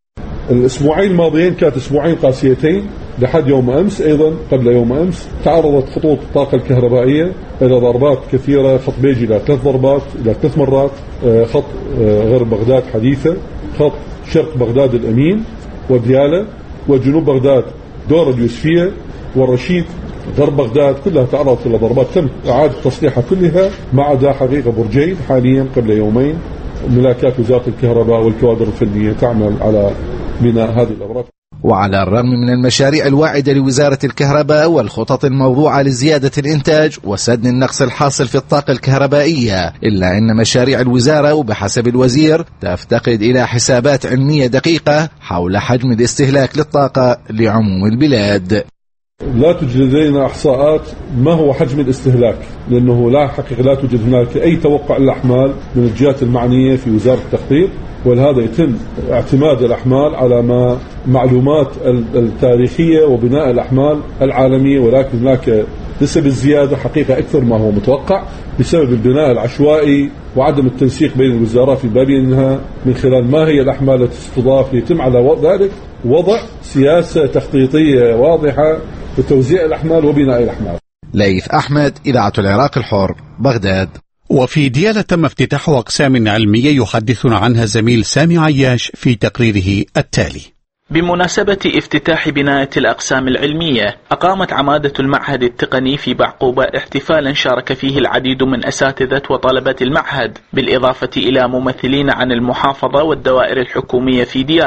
الأسبوعين الماضيين كانت أسبوعين قاسيتين لحد يوم أمس. أيضا قبل يوم أمس تعرضت خطوط الطاقة الكهربائية إلى ضربات كثيرة، خط بيجي إلى ثلاث ضربات إلى ثلاث مرات، خط غرب بغداد حديثة، خط شرق بغداد الأمين وديالى، وجنوب بغداد دور اليوسفية والرشيد غرب بغداد، كلها تعرضت إلى ضربات تم إعادة تصليحها كلها، ما عدا حقيقة برجين حاليا قبل يومين ملاكات وزارة الكهرباء والكوادر الفنية تعمل على بناء هذه الأبراج. وعلى الرغم من المشاريع الواعدة لوزارة الكهرباء والخطط الموضوعة لزيادة الإنتاج وسد النقص الحاصل في الطاقة الكهربائية، إلا أن مشاريع الوزارة وبحسب الوزير تفتقد إلى حسابات علمية دقيقة حول حجم الاستهلاك للطاقة لعموم البلاد. لا توجد لدينا إحصاءات ما هو حجم الاستهلاك، لأنه لا حقيقة لا توجد هناك أي توقع للأحمال من الجهات المعنية في وزارة التخطيط، ولهذا يتم اعتماد الأحمال على ما معلومات التاريخية وبناء الأحمال العالمية، ولكن هناك نسب الزيادة حقيقة أكثر ما هو متوقع بسبب البناء العشوائي وعدم التنسيق بين الوزارات في بابينها من خلال ما هي الأحمال التي تستضاف، يتم على ذلك وضع سياسة تخطيطية واضحة لتوزيع الأحمال وبناء الأحمال. ليث أحمد، إذاعة العراق الحر، بغداد. وفي ديالى تم افتتاح أقسام علمية يحدثنا عنها زميل سامي عياش في تقريره التالي. بمناسبة افتتاح بناية الأقسام العلمية، أقامت عمادة المعهد التقني في بعقوبة احتفالا شارك فيه العديد من أساتذة وطلبة المعهد، بالإضافة إلى ممثلين عن المحافظة والدوائر الحكومية في ديالى.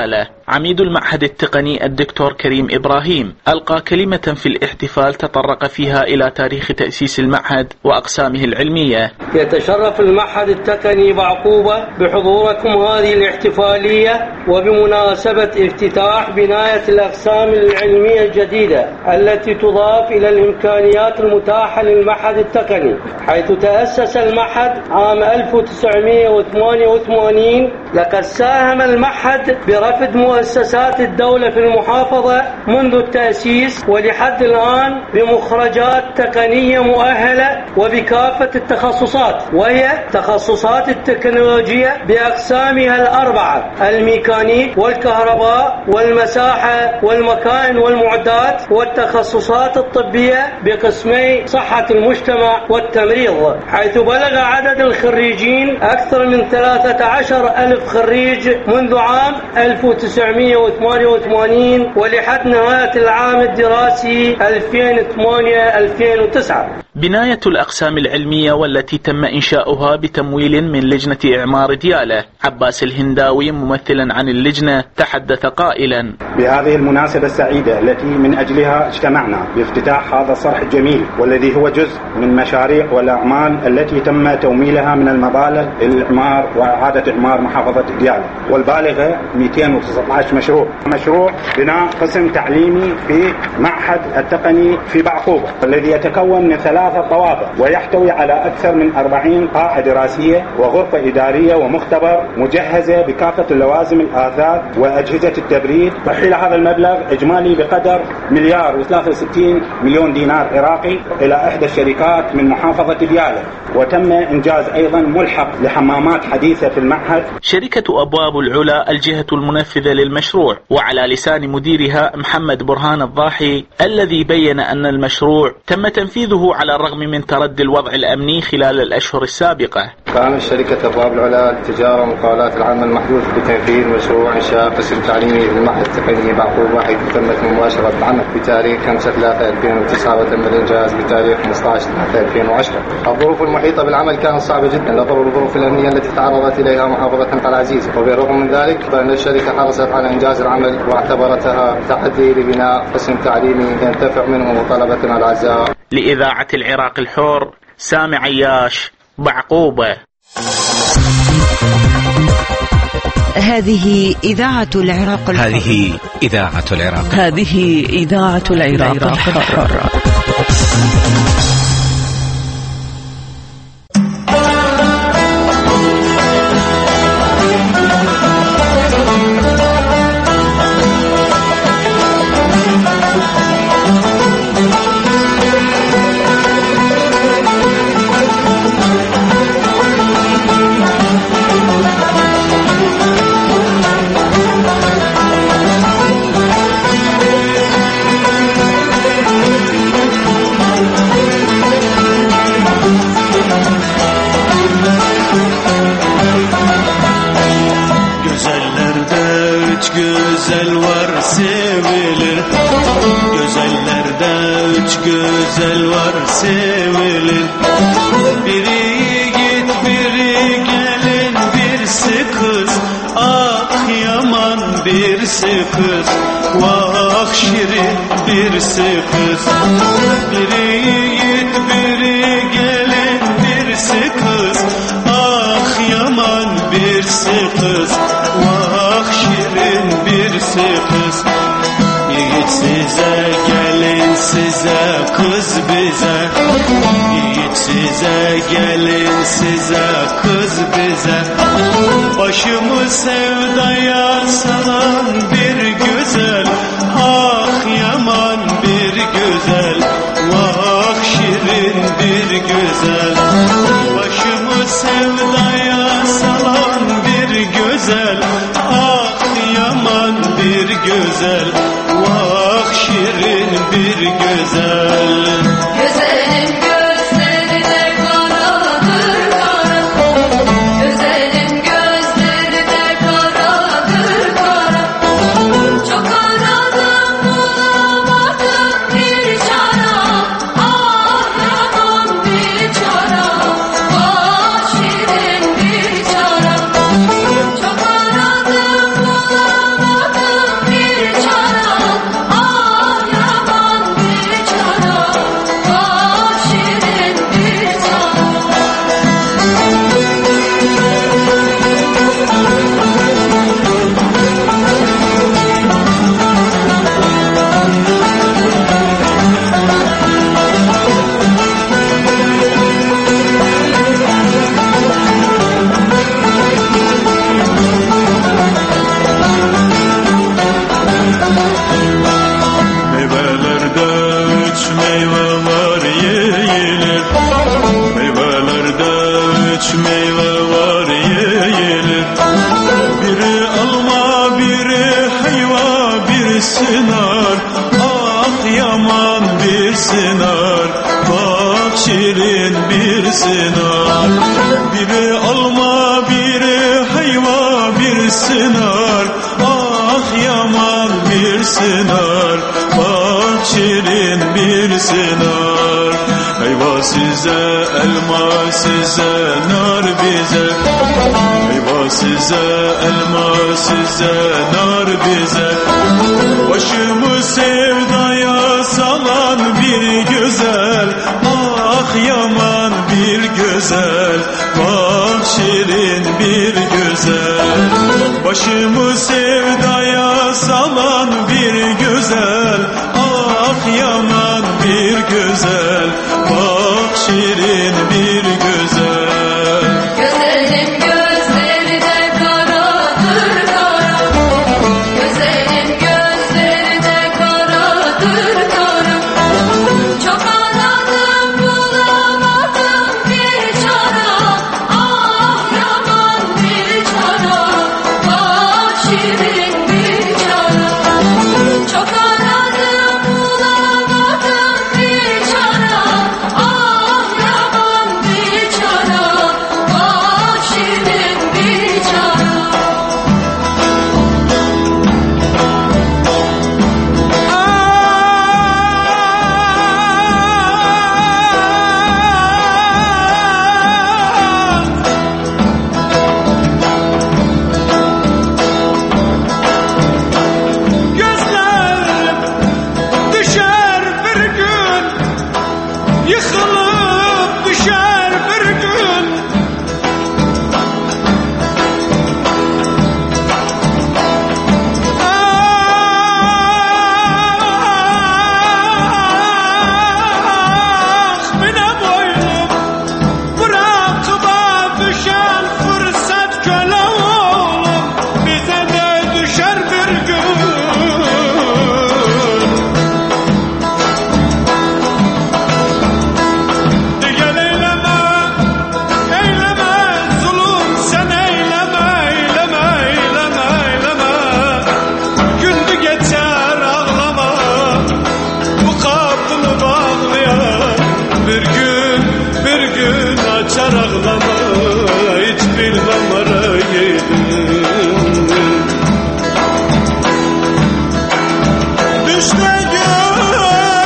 عميد المعهد التقني الدكتور كريم إبراهيم ألقى كلمة في الاحتفال تطرق فيها إلى تاريخ تأسيس المعهد وأقسامه العلمية. يتشرف المعهد التقني بعقوبة بحضوركم هذه الاحتفالية وبمناسبة افتتاح بناية الأقسام العلمية الجديدة التي تضاف إلى الإمكانيات المتاحة للمعهد التقني، حيث تأسس المعهد عام ألف وتسعمائة وثمانية وثمانين. لقد ساهم المعهد برفد مؤسسات الدولة في المحافظة منذ التأسيس ولحد الآن بمخرجات تقنية مؤهلة وبكافة التخصصات، وهي تخصصات التكنولوجيا بأقسامها الأربعة: الميكانيك والكهرباء والمساحة والمكائن والمعدات، والتخصصات الطبية بقسمي صحة المجتمع والتمريض، حيث بلغ عدد الخريجين أكثر من ثلاثة عشر ألف خريج منذ عام ألف وتسعمائة وثمانية وثمانين ولحد نهاية العام الدراسي ألفين وثمانية ألفين وتسعة. بناية الأقسام العلمية والتي تم إنشاؤها بتمويل من لجنة إعمار ديالة. عباس الهنداوي ممثلا عن اللجنة تحدث قائلا: بهذه المناسبة السعيدة التي من أجلها اجتمعنا بافتتاح هذا الصرح الجميل، والذي هو جزء من مشاريع والأعمال التي تم تمويلها من المبالغ للإعمار وإعادة إعمار محافظة ديالة، والبالغة مئتين وتسعة عشر مشروع. مشروع بناء قسم تعليمي في معهد التقني في بعقوبة، والذي يتكون من ثلاثة طوابق ويحتوي على أكثر من أربعين قاعة دراسية وغرفة إدارية ومختبر مجهزة بكافة اللوازم الآثاث وأجهزة التبريد. رحيل هذا المبلغ إجمالي بقدر مليار وثلاثة وستين مليون دينار عراقي إلى إحدى الشركات من محافظة ديالة، وتم إنجاز أيضا ملحق لحمامات حديثة في المعهد. شركة أبواب العلا الجهة المنفذة للمشروع، وعلى لسان مديرها محمد برهان الضاحي الذي بين أن المشروع تم تنفيذه على الرغم من تردي الوضع الأمني خلال الأشهر السابقة. قامت شركة أبواب العلا للتجارة والمقاولات العامة المحدود بتنفيذ مشروع إنشاء قسم تعليمي للمعهد التقني بعقوبة، حيث تمت مباشرة العمل بتاريخ خمسة ثلاثة ألفين وتسعة وتم الإنجاز بتاريخ خمسة عشر ثلاثة ألفين وعشرة. الظروف المحيطة بالعمل كانت صعبة جدا نظرا للظروف الأمنية التي تعرضت إليها محافظة العزيزة، وبالرغم من ذلك فإن الشركة حرصت على إنجاز العمل واعتبرتها تحدي لبناء قسم تعليمي ينتفع منه طلبتنا الأعزاء. لإذاعة العراق الحر، سامي عياش، بعقوبة. هذه إذاعة العراق الحر. هذه إذاعة العراق. هذه إذاعة العراق الحر. Güzel var sevilir, gözellerde üç güzel var sevilir. Biri yiğit, biri gelin, birisi kız. Ah yaman birisi kız, vah şirin birisi kız. Biri yiğit, biri gelin, birisi kız. Ah yaman birisi kız, vah şirin birisi kız. Yiğit size, gelin size, kız bize. Yiğit size, gelin size, kız bize. Başımı sevdaya salan bir güzel. Ah yaman bir güzel, vah şirin bir güzel. Başımı sevdaya salan bir güzel. Ah yaman bir güzel, vah şirin bir güzel. Güzelim gözlerine karadır kara, güzelim gözlerine karadır kara. Çok aradım bulamadım bir çara, ah yaman bir çara, vah şirin bir çara. Çok aradım bulamadım bilsinler. Eyvah size elmas size nar bize. Eyvah size elmas size nar bize. Başımı sevdaya salan bir güzel. Ah yaman bir güzel. Bak şirin bir güzel. Başımı sevdaya salan bir güzel. Ah yaman bir güzel. Bak şirin bir güzel. Güzelim gözleri de karadır kara. Güzelim gözleri de karadır kara. Çok aradım bulamadım bir çara. Ah yaman bir çara. Bak şirin bir çara. Çok aradım bulamadım bir çara. Ah yaman bir çara. Bak şirin bir çara. Gözlerim düşer bir gün. Yıkılıp düşer bir gün. Ah bine boylum bırakıma düşen fırsat köle oğlum. Bize de düşer bir gün. Gel eyleme, eyleme zulüm sen eyleme, eyleme, eyleme, eyleme. Gündü geçer ağlama, bu kapını bağlayan bir gün, bir gün açar ağlama. Hiç bilmem araydım. Düşte gör.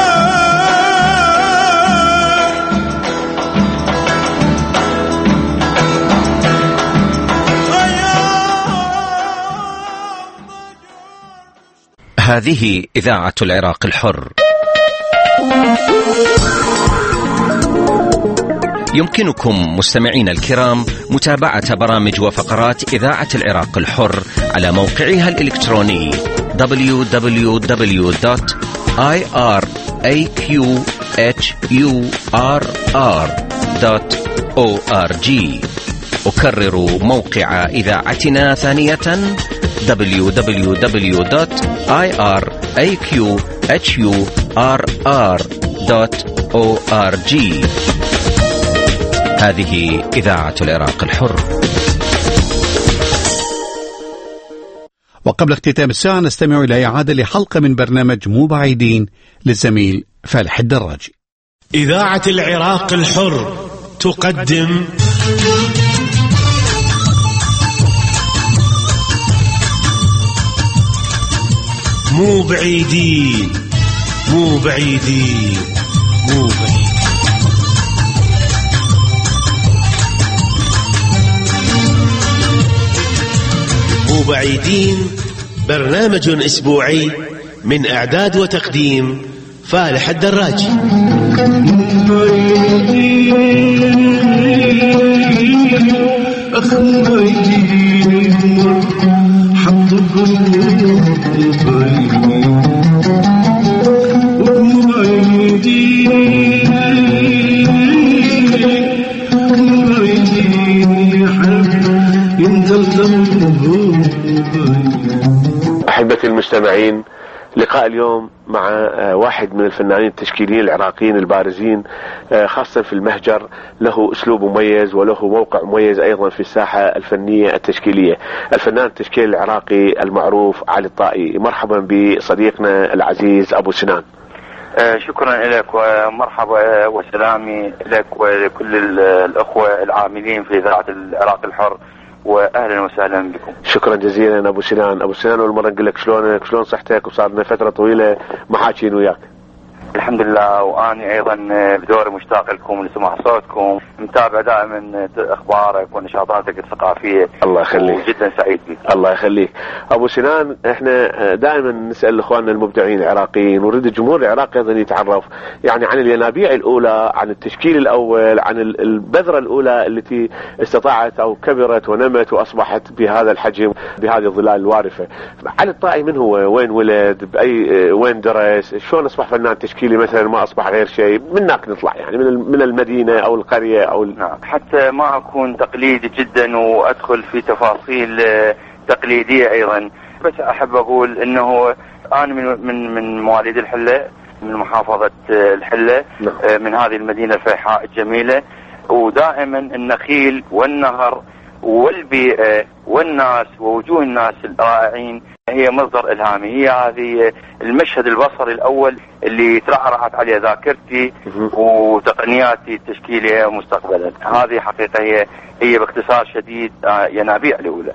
هذه إذاعة العراق الحر. يمكنكم مستمعين الكرام متابعة برامج وفقرات إذاعة العراق الحر على موقعها الإلكتروني دبليو دبليو دبليو دوت آي آر إيه كيو إتش يو آر آر دوت أو آر جي. أكرر موقع إذاعتنا ثانية دبليو دبليو دبليو دوت آي آر إيه كيو إتش يو آر آر دوت أو آر جي. هذه إذاعة العراق الحر. وقبل اختتام الساعة نستمع إلى إعادة لحلقة من برنامج مو بعيدين للزميل فالح الدراجي. إذاعة العراق الحر تقدم مو بعيدين مو بعيدين مو بعيدين. مو بعيدين برنامج أسبوعي من إعداد وتقديم فالح الدراجي. أحبتي المستمعين، لقاء اليوم مع واحد من الفنانين التشكيليين العراقيين البارزين، خاصة في المهجر، له أسلوب مميز وله موقع مميز أيضا في الساحة الفنية التشكيلية، الفنان التشكيلي العراقي المعروف علي الطائي. مرحبا بصديقنا العزيز أبو سنان. شكرا لك ومرحبا وسلامي لك ولكل الأخوة العاملين في إذاعة العراق الحر، واهلا وسهلا بكم. شكرا جزيلا ابو سنان. ابو سنان، اول مره نقول لك شلونك، شلون صحتك؟ وصار لنا فتره طويله ما حاكيين وياك. الحمد لله، وأنا أيضا بدوري مشتاق لكم لسماع صوتكم، متابع دائما أخبارك ونشاطاتك الثقافية. الله يخليك، وجدا سعيد بك. الله يخليك أبو سنان. إحنا دائما نسأل إخواننا المبدعين العراقيين، ونريد الجمهور العراقي أيضا يتعرف يعني عن الينابيع الأولى، عن التشكيل الأول، عن البذرة الأولى التي استطاعت أو كبرت ونمت وأصبحت بهذا الحجم بهذه الظلال الوارفة. علي الطائي من هو؟ وين ولد؟ بأي وين درس؟ شلون أصبح فنان تشكيلي مثلا ما أصبح غير شيء؟ من هناك نطلع يعني من من المدينة أو القرية أو ال... نعم. حتى ما أكون تقليدي جدا وأدخل في تفاصيل تقليدية أيضا، بس أحب أقول أنه أنا من من من مواليد الحلة، من محافظة الحلة. نعم. من هذه المدينة الفيحاء الجميلة، ودائما النخيل والنهر والبيئة والناس ووجوه الناس الرائعين هي مصدر إلهامي. هي هذه المشهد البصري الأول اللي ترعرعت عليه ذاكرتي وتقنياتي التشكيلية مستقبلا. هذه حقيقة هي هي باختصار شديد ينابيع الأولى.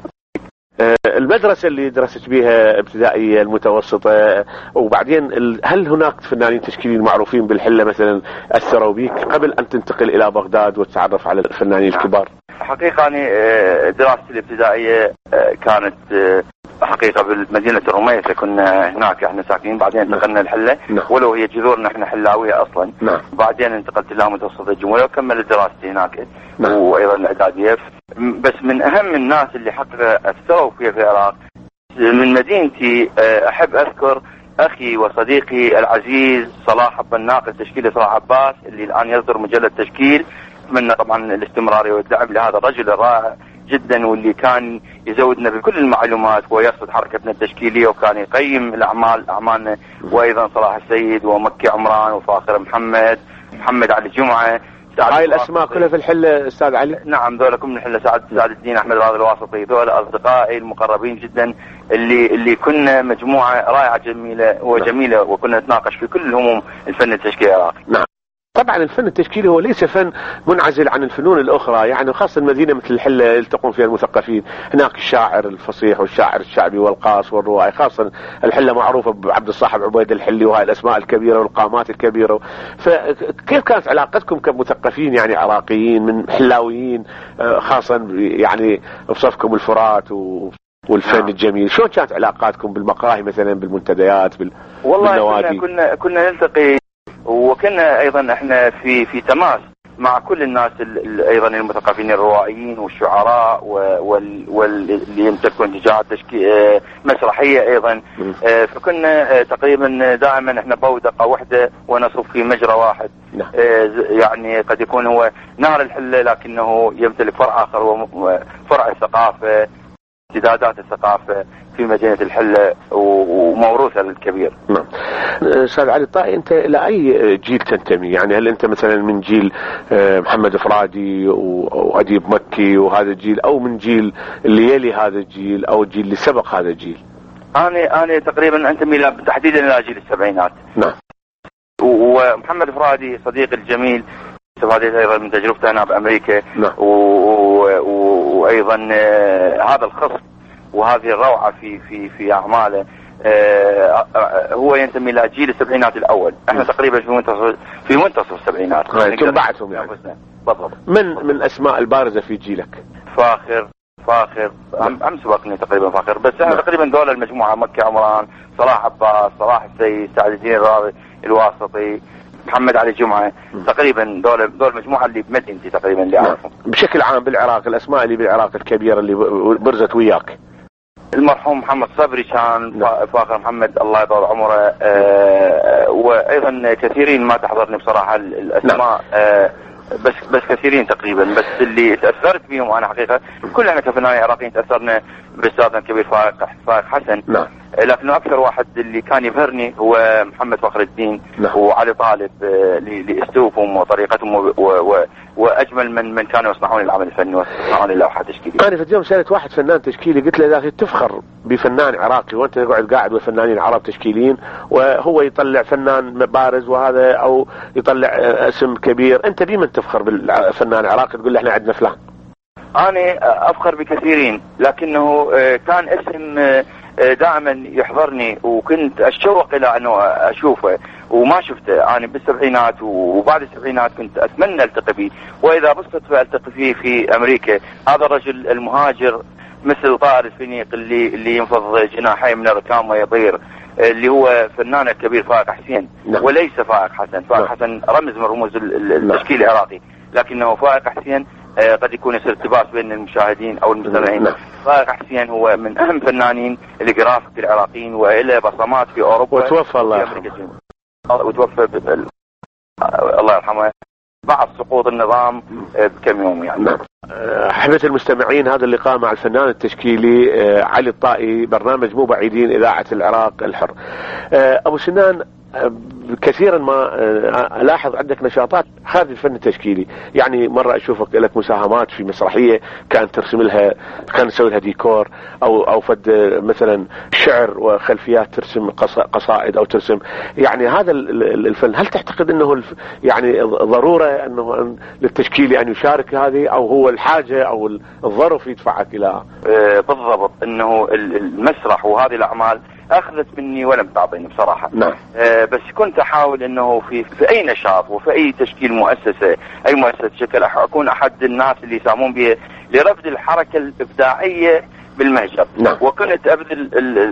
المدرسة اللي درست بها ابتدائية المتوسطة، وبعدين هل هناك فنانين تشكيليين معروفين بالحلة مثلا أثروا بيك قبل أن تنتقل إلى بغداد وتتعرف على الفنانين الكبار؟ حقيقة أنا دراستي الابتدائية كانت حقيقة بالمدينة الرميسة، كنا هناك احنا ساكنين، بعدين انتقلنا الحلة. نعم. ولو هي جذورنا احنا حلاوية أصلا. نعم. بعدين انتقلت إلى متوسطة الجمهورية وكملت دراستي هناك. نعم. وأيضا الإعدادية. بس من أهم الناس اللي حقيقة أثروا فيها في العراق من مدينتي أحب أذكر أخي وصديقي العزيز صلاح البناق، التشكيلي صلاح عباس، اللي الآن يصدر مجلة تشكيل. أتمنى طبعا الاستمرارية والدعم لهذا الرجل الرائع جدا، واللي كان يزودنا بكل المعلومات ويرصد حركتنا التشكيلية، وكان يقيم الأعمال أعمالنا. وأيضا صلاح السيد ومكي عمران وفاخر محمد محمد علي جمعة. هاي الأسماء كلها في الحلة أستاذ علي؟ نعم، ذولا كلهم من الحلة. سعد سعد الدين أحمد راضي الواسطي، ذولا أصدقائي المقربين جدا، اللي اللي كنا مجموعة رائعة جميلة وجميلة. نعم. وكنا نتناقش في كل هموم الفن التشكيلي العراقي. نعم. طبعا الفن التشكيلي هو ليس فن منعزل عن الفنون الأخرى، يعني خاصة المدينة مثل الحلة يلتقون فيها المثقفين. هناك الشاعر الفصيح والشاعر الشعبي والقاص والروائي، خاصة الحلة معروفة بعبد الصاحب عبيد الحلي وهاي الأسماء الكبيرة والقامات الكبيرة. فكيف كانت علاقتكم كمثقفين يعني عراقيين من حلاويين، خاصة يعني بصفكم الفرات و والفن نعم. الجميل؟ شلون كانت علاقاتكم بالمقاهي مثلا، بالمنتديات، بال... والله بالنوادي؟ كنا كنا نلتقي، وكنا ايضا احنا في في تماس مع كل الناس ايضا المثقفين الروائيين والشعراء واللي يمتلكون تجارة تشكيل مسرحيه ايضا. فكنا تقريبا دائما احنا بودقه واحده ونصب في مجرى واحد. نعم. يعني قد يكون هو نهر الحله لكنه يمتلك فرع اخر وفرع الثقافه، امتدادات الثقافة في مدينة الحلة وموروثها الكبير. نعم. أستاذ علي الطائي، أنت إلى أي جيل تنتمي؟ يعني هل أنت مثلا من جيل محمد فرادي وأديب مكي وهذا الجيل، أو من جيل اللي يلي هذا الجيل، أو الجيل اللي سبق هذا الجيل؟ أنا أنا تقريبا أنتمي تحديدا إلى جيل السبعينات. نعم. ومحمد فرادي صديقي الجميل استفادت أيضا من تجربته هنا بأمريكا. نعم. وأيضا هذا الخصب وهذه الروعة في في في أعماله. هو ينتمي إلى جيل السبعينات الأول، احنا تقريبا في منتصف في منتصف السبعينات. تبعتهم يعني. بالضبط. من من أسماء البارزة في جيلك؟ فاخر فاخر عم عم سبقني تقريبا فاخر، بس احنا تقريبا دول المجموعة مكي عمران، صلاح عباس، صلاح السيد، سعد الدين الراضي الواسطي، محمد علي جمعة. م. تقريبا دول دول مجموعة اللي بمدينتي تقريبا اللي أعرفهم. بشكل عام بالعراق الأسماء اللي بالعراق الكبيرة اللي برزت وياك؟ المرحوم محمد صبري كان، فاخر محمد الله يطول عمره. آه وأيضا كثيرين ما تحضرني بصراحة الأسماء. آه بس بس كثيرين تقريبا، بس اللي تأثرت بهم أنا حقيقة كلنا كفنانين عراقيين تأثرنا بأستاذنا الكبير فائق فائق حسن. نعم. لكنه أكثر واحد اللي كان يبهرني هو محمد فخر الدين. نعم. وعلي طالب لأسلوبهم وطريقتهم و... و... وأجمل من من كانوا يصنعون العمل الفني ويصنعون اللوحة التشكيلية. أنا في اليوم سألت واحد فنان تشكيلي قلت له يا أخي تفخر بفنان عراقي وأنت قاعد قاعد وفنانين عرب تشكيليين، وهو يطلع فنان بارز وهذا أو يطلع اسم كبير، أنت بمن تفخر بالفنان العراقي تقول له إحنا عندنا فلان؟ أنا أفخر بكثيرين، لكنه كان اسم دائما يحضرني وكنت أشوق إلى أنه أشوفه، وما شفته. أنا بالسبعينات وبعد السبعينات كنت أتمنى التقي به، وإذا بالصدفة التقي فيه في أمريكا. هذا الرجل المهاجر مثل طائر الفينيق اللي اللي ينفض جناحيه من الركام ويطير، اللي هو فنان الكبير فائق حسين. نعم. وليس فائق حسن. فائق نعم. حسن رمز من رموز التشكيل نعم. العراقي، لكنه فائق حسين آه قد يكون يصير التباس بين المشاهدين او المستمعين. نعم. فائق حسين هو من اهم فنانين الجرافيك العراقيين، وله بصمات في اوروبا. وتوفى الله يرحمه. وتوفى ب... الله يرحمه بعد سقوط النظام بكم يوم يعني. نعم. أحبة المستمعين، هذا اللقاء مع الفنان التشكيلي علي الطائي، برنامج مو بعيدين، إذاعة العراق الحر. أبو سنان، كثيرا ما ألاحظ عندك نشاطات خارج الفن التشكيلي، يعني مرة أشوفك لك مساهمات في مسرحية كان ترسم لها، كان تسوي لها ديكور أو أو فد مثلا شعر وخلفيات، ترسم قصائد أو ترسم، يعني هذا الفن. هل تعتقد أنه يعني ضرورة أنه للتشكيلي أن يشارك هذه، أو هو الحاجة أو الظرف يدفعك إلى؟ بالضبط، أنه المسرح وهذه الأعمال أخذت مني ولم تعطيني بصراحة. نعم. آه بس كنت أحاول أنه في في أي نشاط وفي أي تشكيل مؤسسة، أي مؤسسة شكل، أكون أحد الناس اللي يساهمون به لرفض الحركة الإبداعية بالمهجر. نعم. وكنت أبذل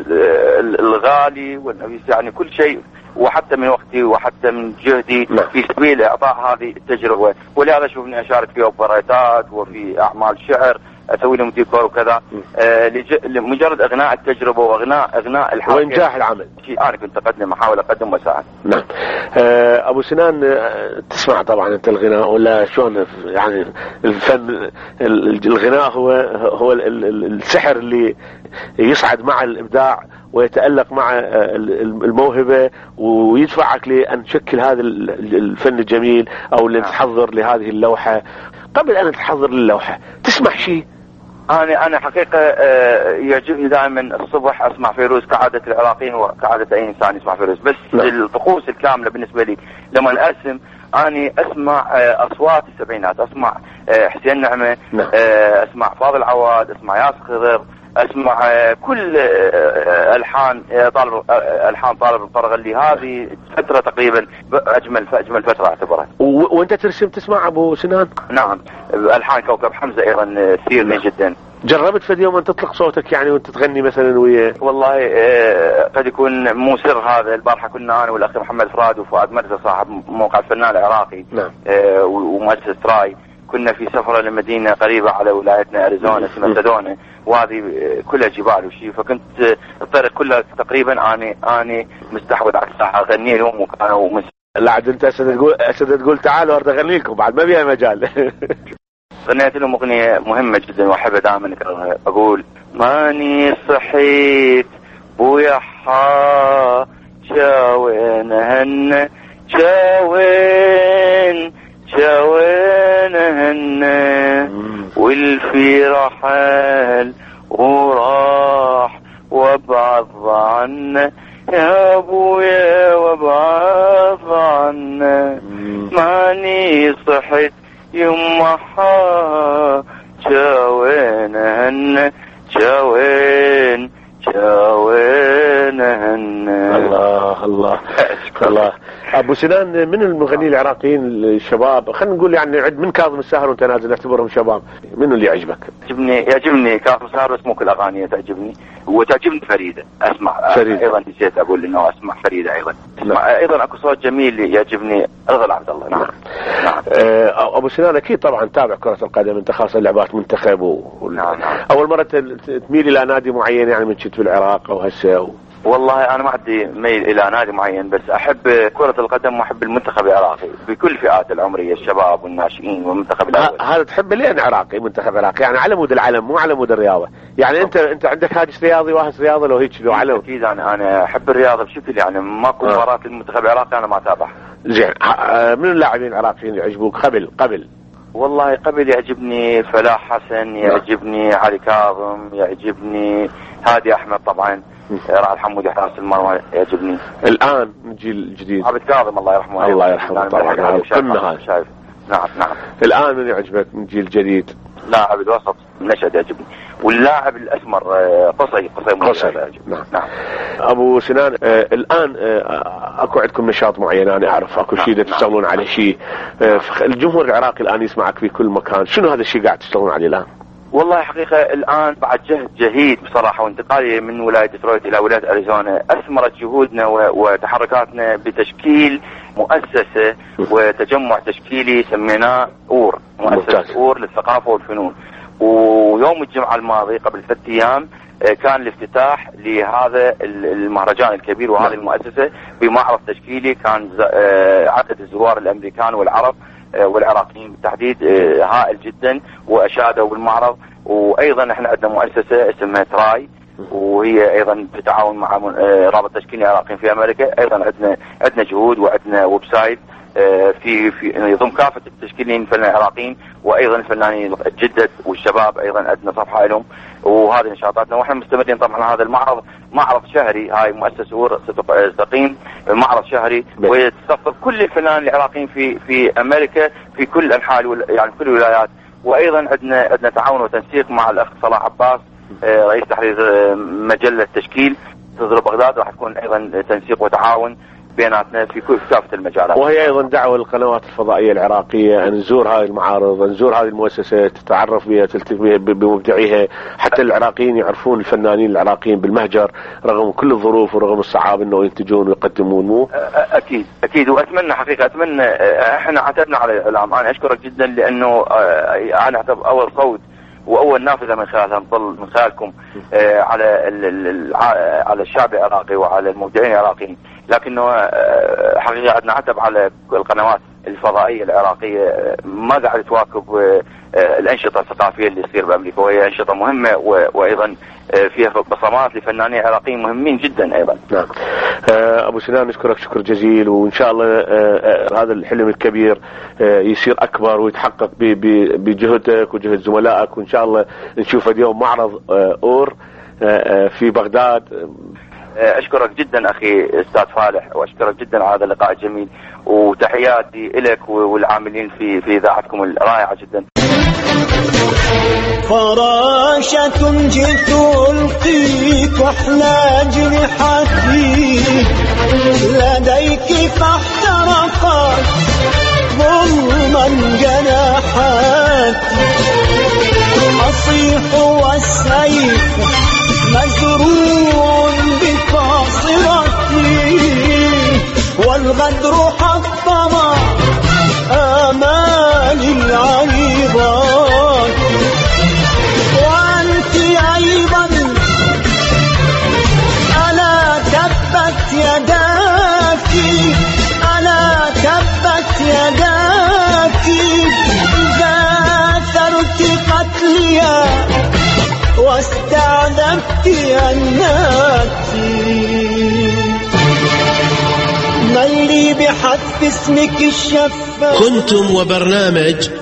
الغالي والنفيس، يعني كل شيء، وحتى من وقتي وحتى من جهدي. نعم. في سبيل إعطاء هذه التجربة. ولهذا شوفني أشارك في أوبريتات وفي أعمال شعر، اسوي لهم ديكور وكذا، آه لمجرد اغناء التجربه واغناء اغناء الحاجه وانجاح العمل. انا كنت اقدم، احاول اقدم واساعد. نعم. آه ابو سنان، آه تسمع طبعا انت الغناء ولا شلون؟ يعني الفن، الغناء هو هو السحر اللي يصعد مع الابداع ويتألق مع الموهبة ويدفعك لأن تشكل هذا الفن الجميل، أو لأن تحضر لهذه اللوحة. قبل أن تحضر للوحة تسمع شيء؟ أنا أنا حقيقة يعجبني دائما الصبح أسمع فيروز كعادة العراقيين وكعادة أي إنسان يسمع فيروز، بس لا. الطقوس الكاملة بالنسبة لي لما أرسم أنا أسمع أصوات السبعينات، أسمع حسين نعمة، لا. أسمع فاضل عواد، أسمع ياسر خضر، اسمع كل الحان طالب الحان طالب الطرغلي. هذه فتره تقريبا اجمل اجمل فتره اعتبرها. وانت ترسم تسمع ابو سنان؟ نعم، الحان كوكب حمزه ايضا تثيرني جدا. جربت في اليوم ان تطلق صوتك يعني وانت تغني مثلا ويا؟ والله آه قد يكون مو سر هذا. البارحه كنا انا والاخ محمد فراد وفؤاد مرزا صاحب موقع الفنان العراقي. نعم. آه ومؤسسه تراي، كنا في سفرة لمدينة قريبة على ولايتنا أريزونا اسمها سدونة، وهذه كلها جبال وشي، فكنت الطريق كلها تقريبا أنا أنا مستحوذ على الساحة أغني لهم وكانوا مس... لا عاد أنت أسد تقول أسد تقول تعالوا أرد أغني لكم بعد ما بيها مجال. غنيت لهم أغنية مهمة جدا وأحب دائما أكررها، أقول ماني صحيت بويا حا شاوين هن شاوين شاوين هن والفي رحل وراح وابعث عنا يا ابويا وابعث عنا ماني صحت يما حا شاوين هن شاوين شاوين هن. الله الله الله. ابو سنان، من المغنيين العراقيين الشباب، خلينا نقول يعني عد من كاظم الساهر وانت نازل نعتبرهم شباب، منو اللي يعجبك؟ يعجبني يعجبني كاظم الساهر، بس مو كل اغانيه تعجبني، وتعجبني فريده اسمع. فريدة. ايضا نسيت اقول انه اسمع فريده ايضا. اسمع ايضا اكو صوت جميل يعجبني، رضا عبد الله. نعم. نعم. آه ابو سنان اكيد طبعا تابع كره القدم انت، خاصه لعبات منتخب و... نعم نعم. اول مره تميل الى نادي معين يعني من كنت في العراق او هسه و... والله انا ما عندي ميل الى نادي معين، بس احب كرة القدم واحب المنتخب العراقي بكل فئات العمرية، الشباب والناشئين والمنتخب الاول. هذا تحب ليه عراقي منتخب عراقي يعني على مود العلم مو على مود الرياضة يعني. انت انت عندك هاجس رياضي واهس رياضة لو هيك لو علم؟ اكيد انا انا احب الرياضة بشكل يعني ماكو مباراة المنتخب العراقي انا ما اتابعها. زين، من اللاعبين العراقيين يعجبوك قبل قبل؟ والله قبل يعجبني فلاح حسن، يعجبني علي كاظم، يعجبني هادي احمد طبعا، راح حمودي حراس المرمى يعجبني. الان نجي الجديد عبد كاظم الله يرحمه. الله يرحمه طبعا، القمه هذا. شايف نعم نعم. الآن من يعجبك من جيل جديد؟ لاعب الوسط نشأت يعجبني، واللاعب الأسمر قصي قصي قصي. نعم. نعم. أبو سنان، آه الآن آه أكو عندكم نشاط معين، أنا أعرف أكو نعم. شيء تشتغلون على شيء، آه الجمهور العراقي الآن يسمعك في كل مكان، شنو هذا الشيء قاعد تشتغلون عليه الآن؟ والله حقيقة الآن بعد جهد جهيد بصراحة، وانتقالي من ولاية ديترويت إلى ولاية أريزونا أثمرت جهودنا وتحركاتنا بتشكيل مؤسسة وتجمع تشكيلي سميناه أور، مؤسسة أور للثقافة والفنون. ويوم الجمعة الماضي قبل ثلاثة أيام كان الافتتاح لهذا المهرجان الكبير وهذه المؤسسة بمعرض تشكيلي، كان عدد الزوار الأمريكان والعرب والعراقيين بالتحديد هائل جدا وأشادوا بالمعرض. وأيضا احنا عندنا مؤسسة اسمها تراي، وهي أيضا بتعاون مع رابط تشكيلي العراقيين في أمريكا. أيضا عندنا عندنا جهود وعندنا ويب سايت في في يضم كافة التشكيليين الفنانين العراقيين، وأيضا الفنانين الجدد والشباب أيضا عندنا صفحة لهم، وهذه نشاطاتنا. واحنا مستمرين طبعا. هذا المعرض معرض شهري، هاي مؤسسة أور ستقيم معرض شهري ويستضيف كل الفنانين العراقيين في في أمريكا في كل أنحاء يعني كل الولايات. وأيضا عندنا عندنا تعاون وتنسيق مع الأخ صلاح عباس رئيس تحرير مجلة تشكيل تصدر بغداد، راح يكون أيضا تنسيق وتعاون بيناتنا في كافة المجالات. وهي أيضا دعوة للقنوات الفضائية العراقية أن نزور هذه المعارض، أن نزور هذه المؤسسة، تتعرف بها، تلتقي بمبدعيها، حتى العراقيين يعرفون الفنانين العراقيين بالمهجر رغم كل الظروف ورغم الصعاب أنه ينتجون ويقدمون. مو أكيد أكيد. وأتمنى حقيقة أتمنى إحنا عتبنا على الإعلام. أنا أشكرك جدا لأنه أنا أعتبر أول صوت واول نافذه من خلالها نظل من خلالكم آه على على الشعب العراقي وعلى المبدعين العراقيين. لكنه آه حقيقه عندنا عتب على القنوات الفضائيه العراقيه ما قاعده تواكب آه الانشطه الثقافيه اللي تصير بامريكا، وهي انشطه مهمه وايضا آه فيها بصمات لفنانين عراقيين مهمين جدا ايضا. نعم. آه ابو سنان نشكرك شكر جزيل، وان شاء الله آه آه هذا الحلم الكبير آه يصير اكبر ويتحقق بجهدك وجهد زملائك، وان شاء الله نشوف اليوم معرض آه اور آه في بغداد. أشكرك جدا أخي أستاذ فالح، وأشكرك جدا على هذا اللقاء الجميل، وتحياتي لك والعاملين في في إذاعتكم الرائعة جدا. فراشة جئت ألقيك أحلى جنحتي لديك فاحترقت ظلما جناحاتي، أصيح والسيف مزروع بقاصرتي والغدر حطم آمالي العريضات، وأنت أيضا ألا تبت يداك ألا تبت يداك إذا ثرت قتليا واستعذبت أناتي. من لي بحذف اسمك الشفاف. كنتم وبرنامج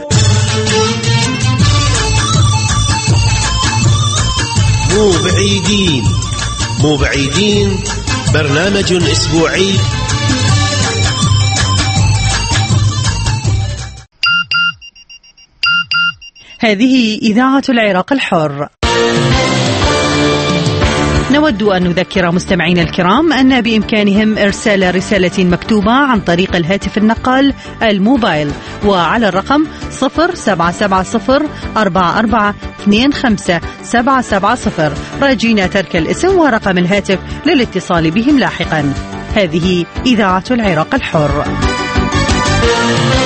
مو بعيدين. مو بعيدين برنامج أسبوعي هذه إذاعة العراق الحر. نود أن نذكر مستمعينا الكرام أن بإمكانهم إرسال رسالة مكتوبة عن طريق الهاتف النقال الموبايل وعلى الرقم صفر سبعة سبعة صفر أربعة أربعة اثنين خمسة سبعة سبعة صفر، راجين ترك الاسم ورقم الهاتف للاتصال بهم لاحقا. هذه إذاعة العراق الحر.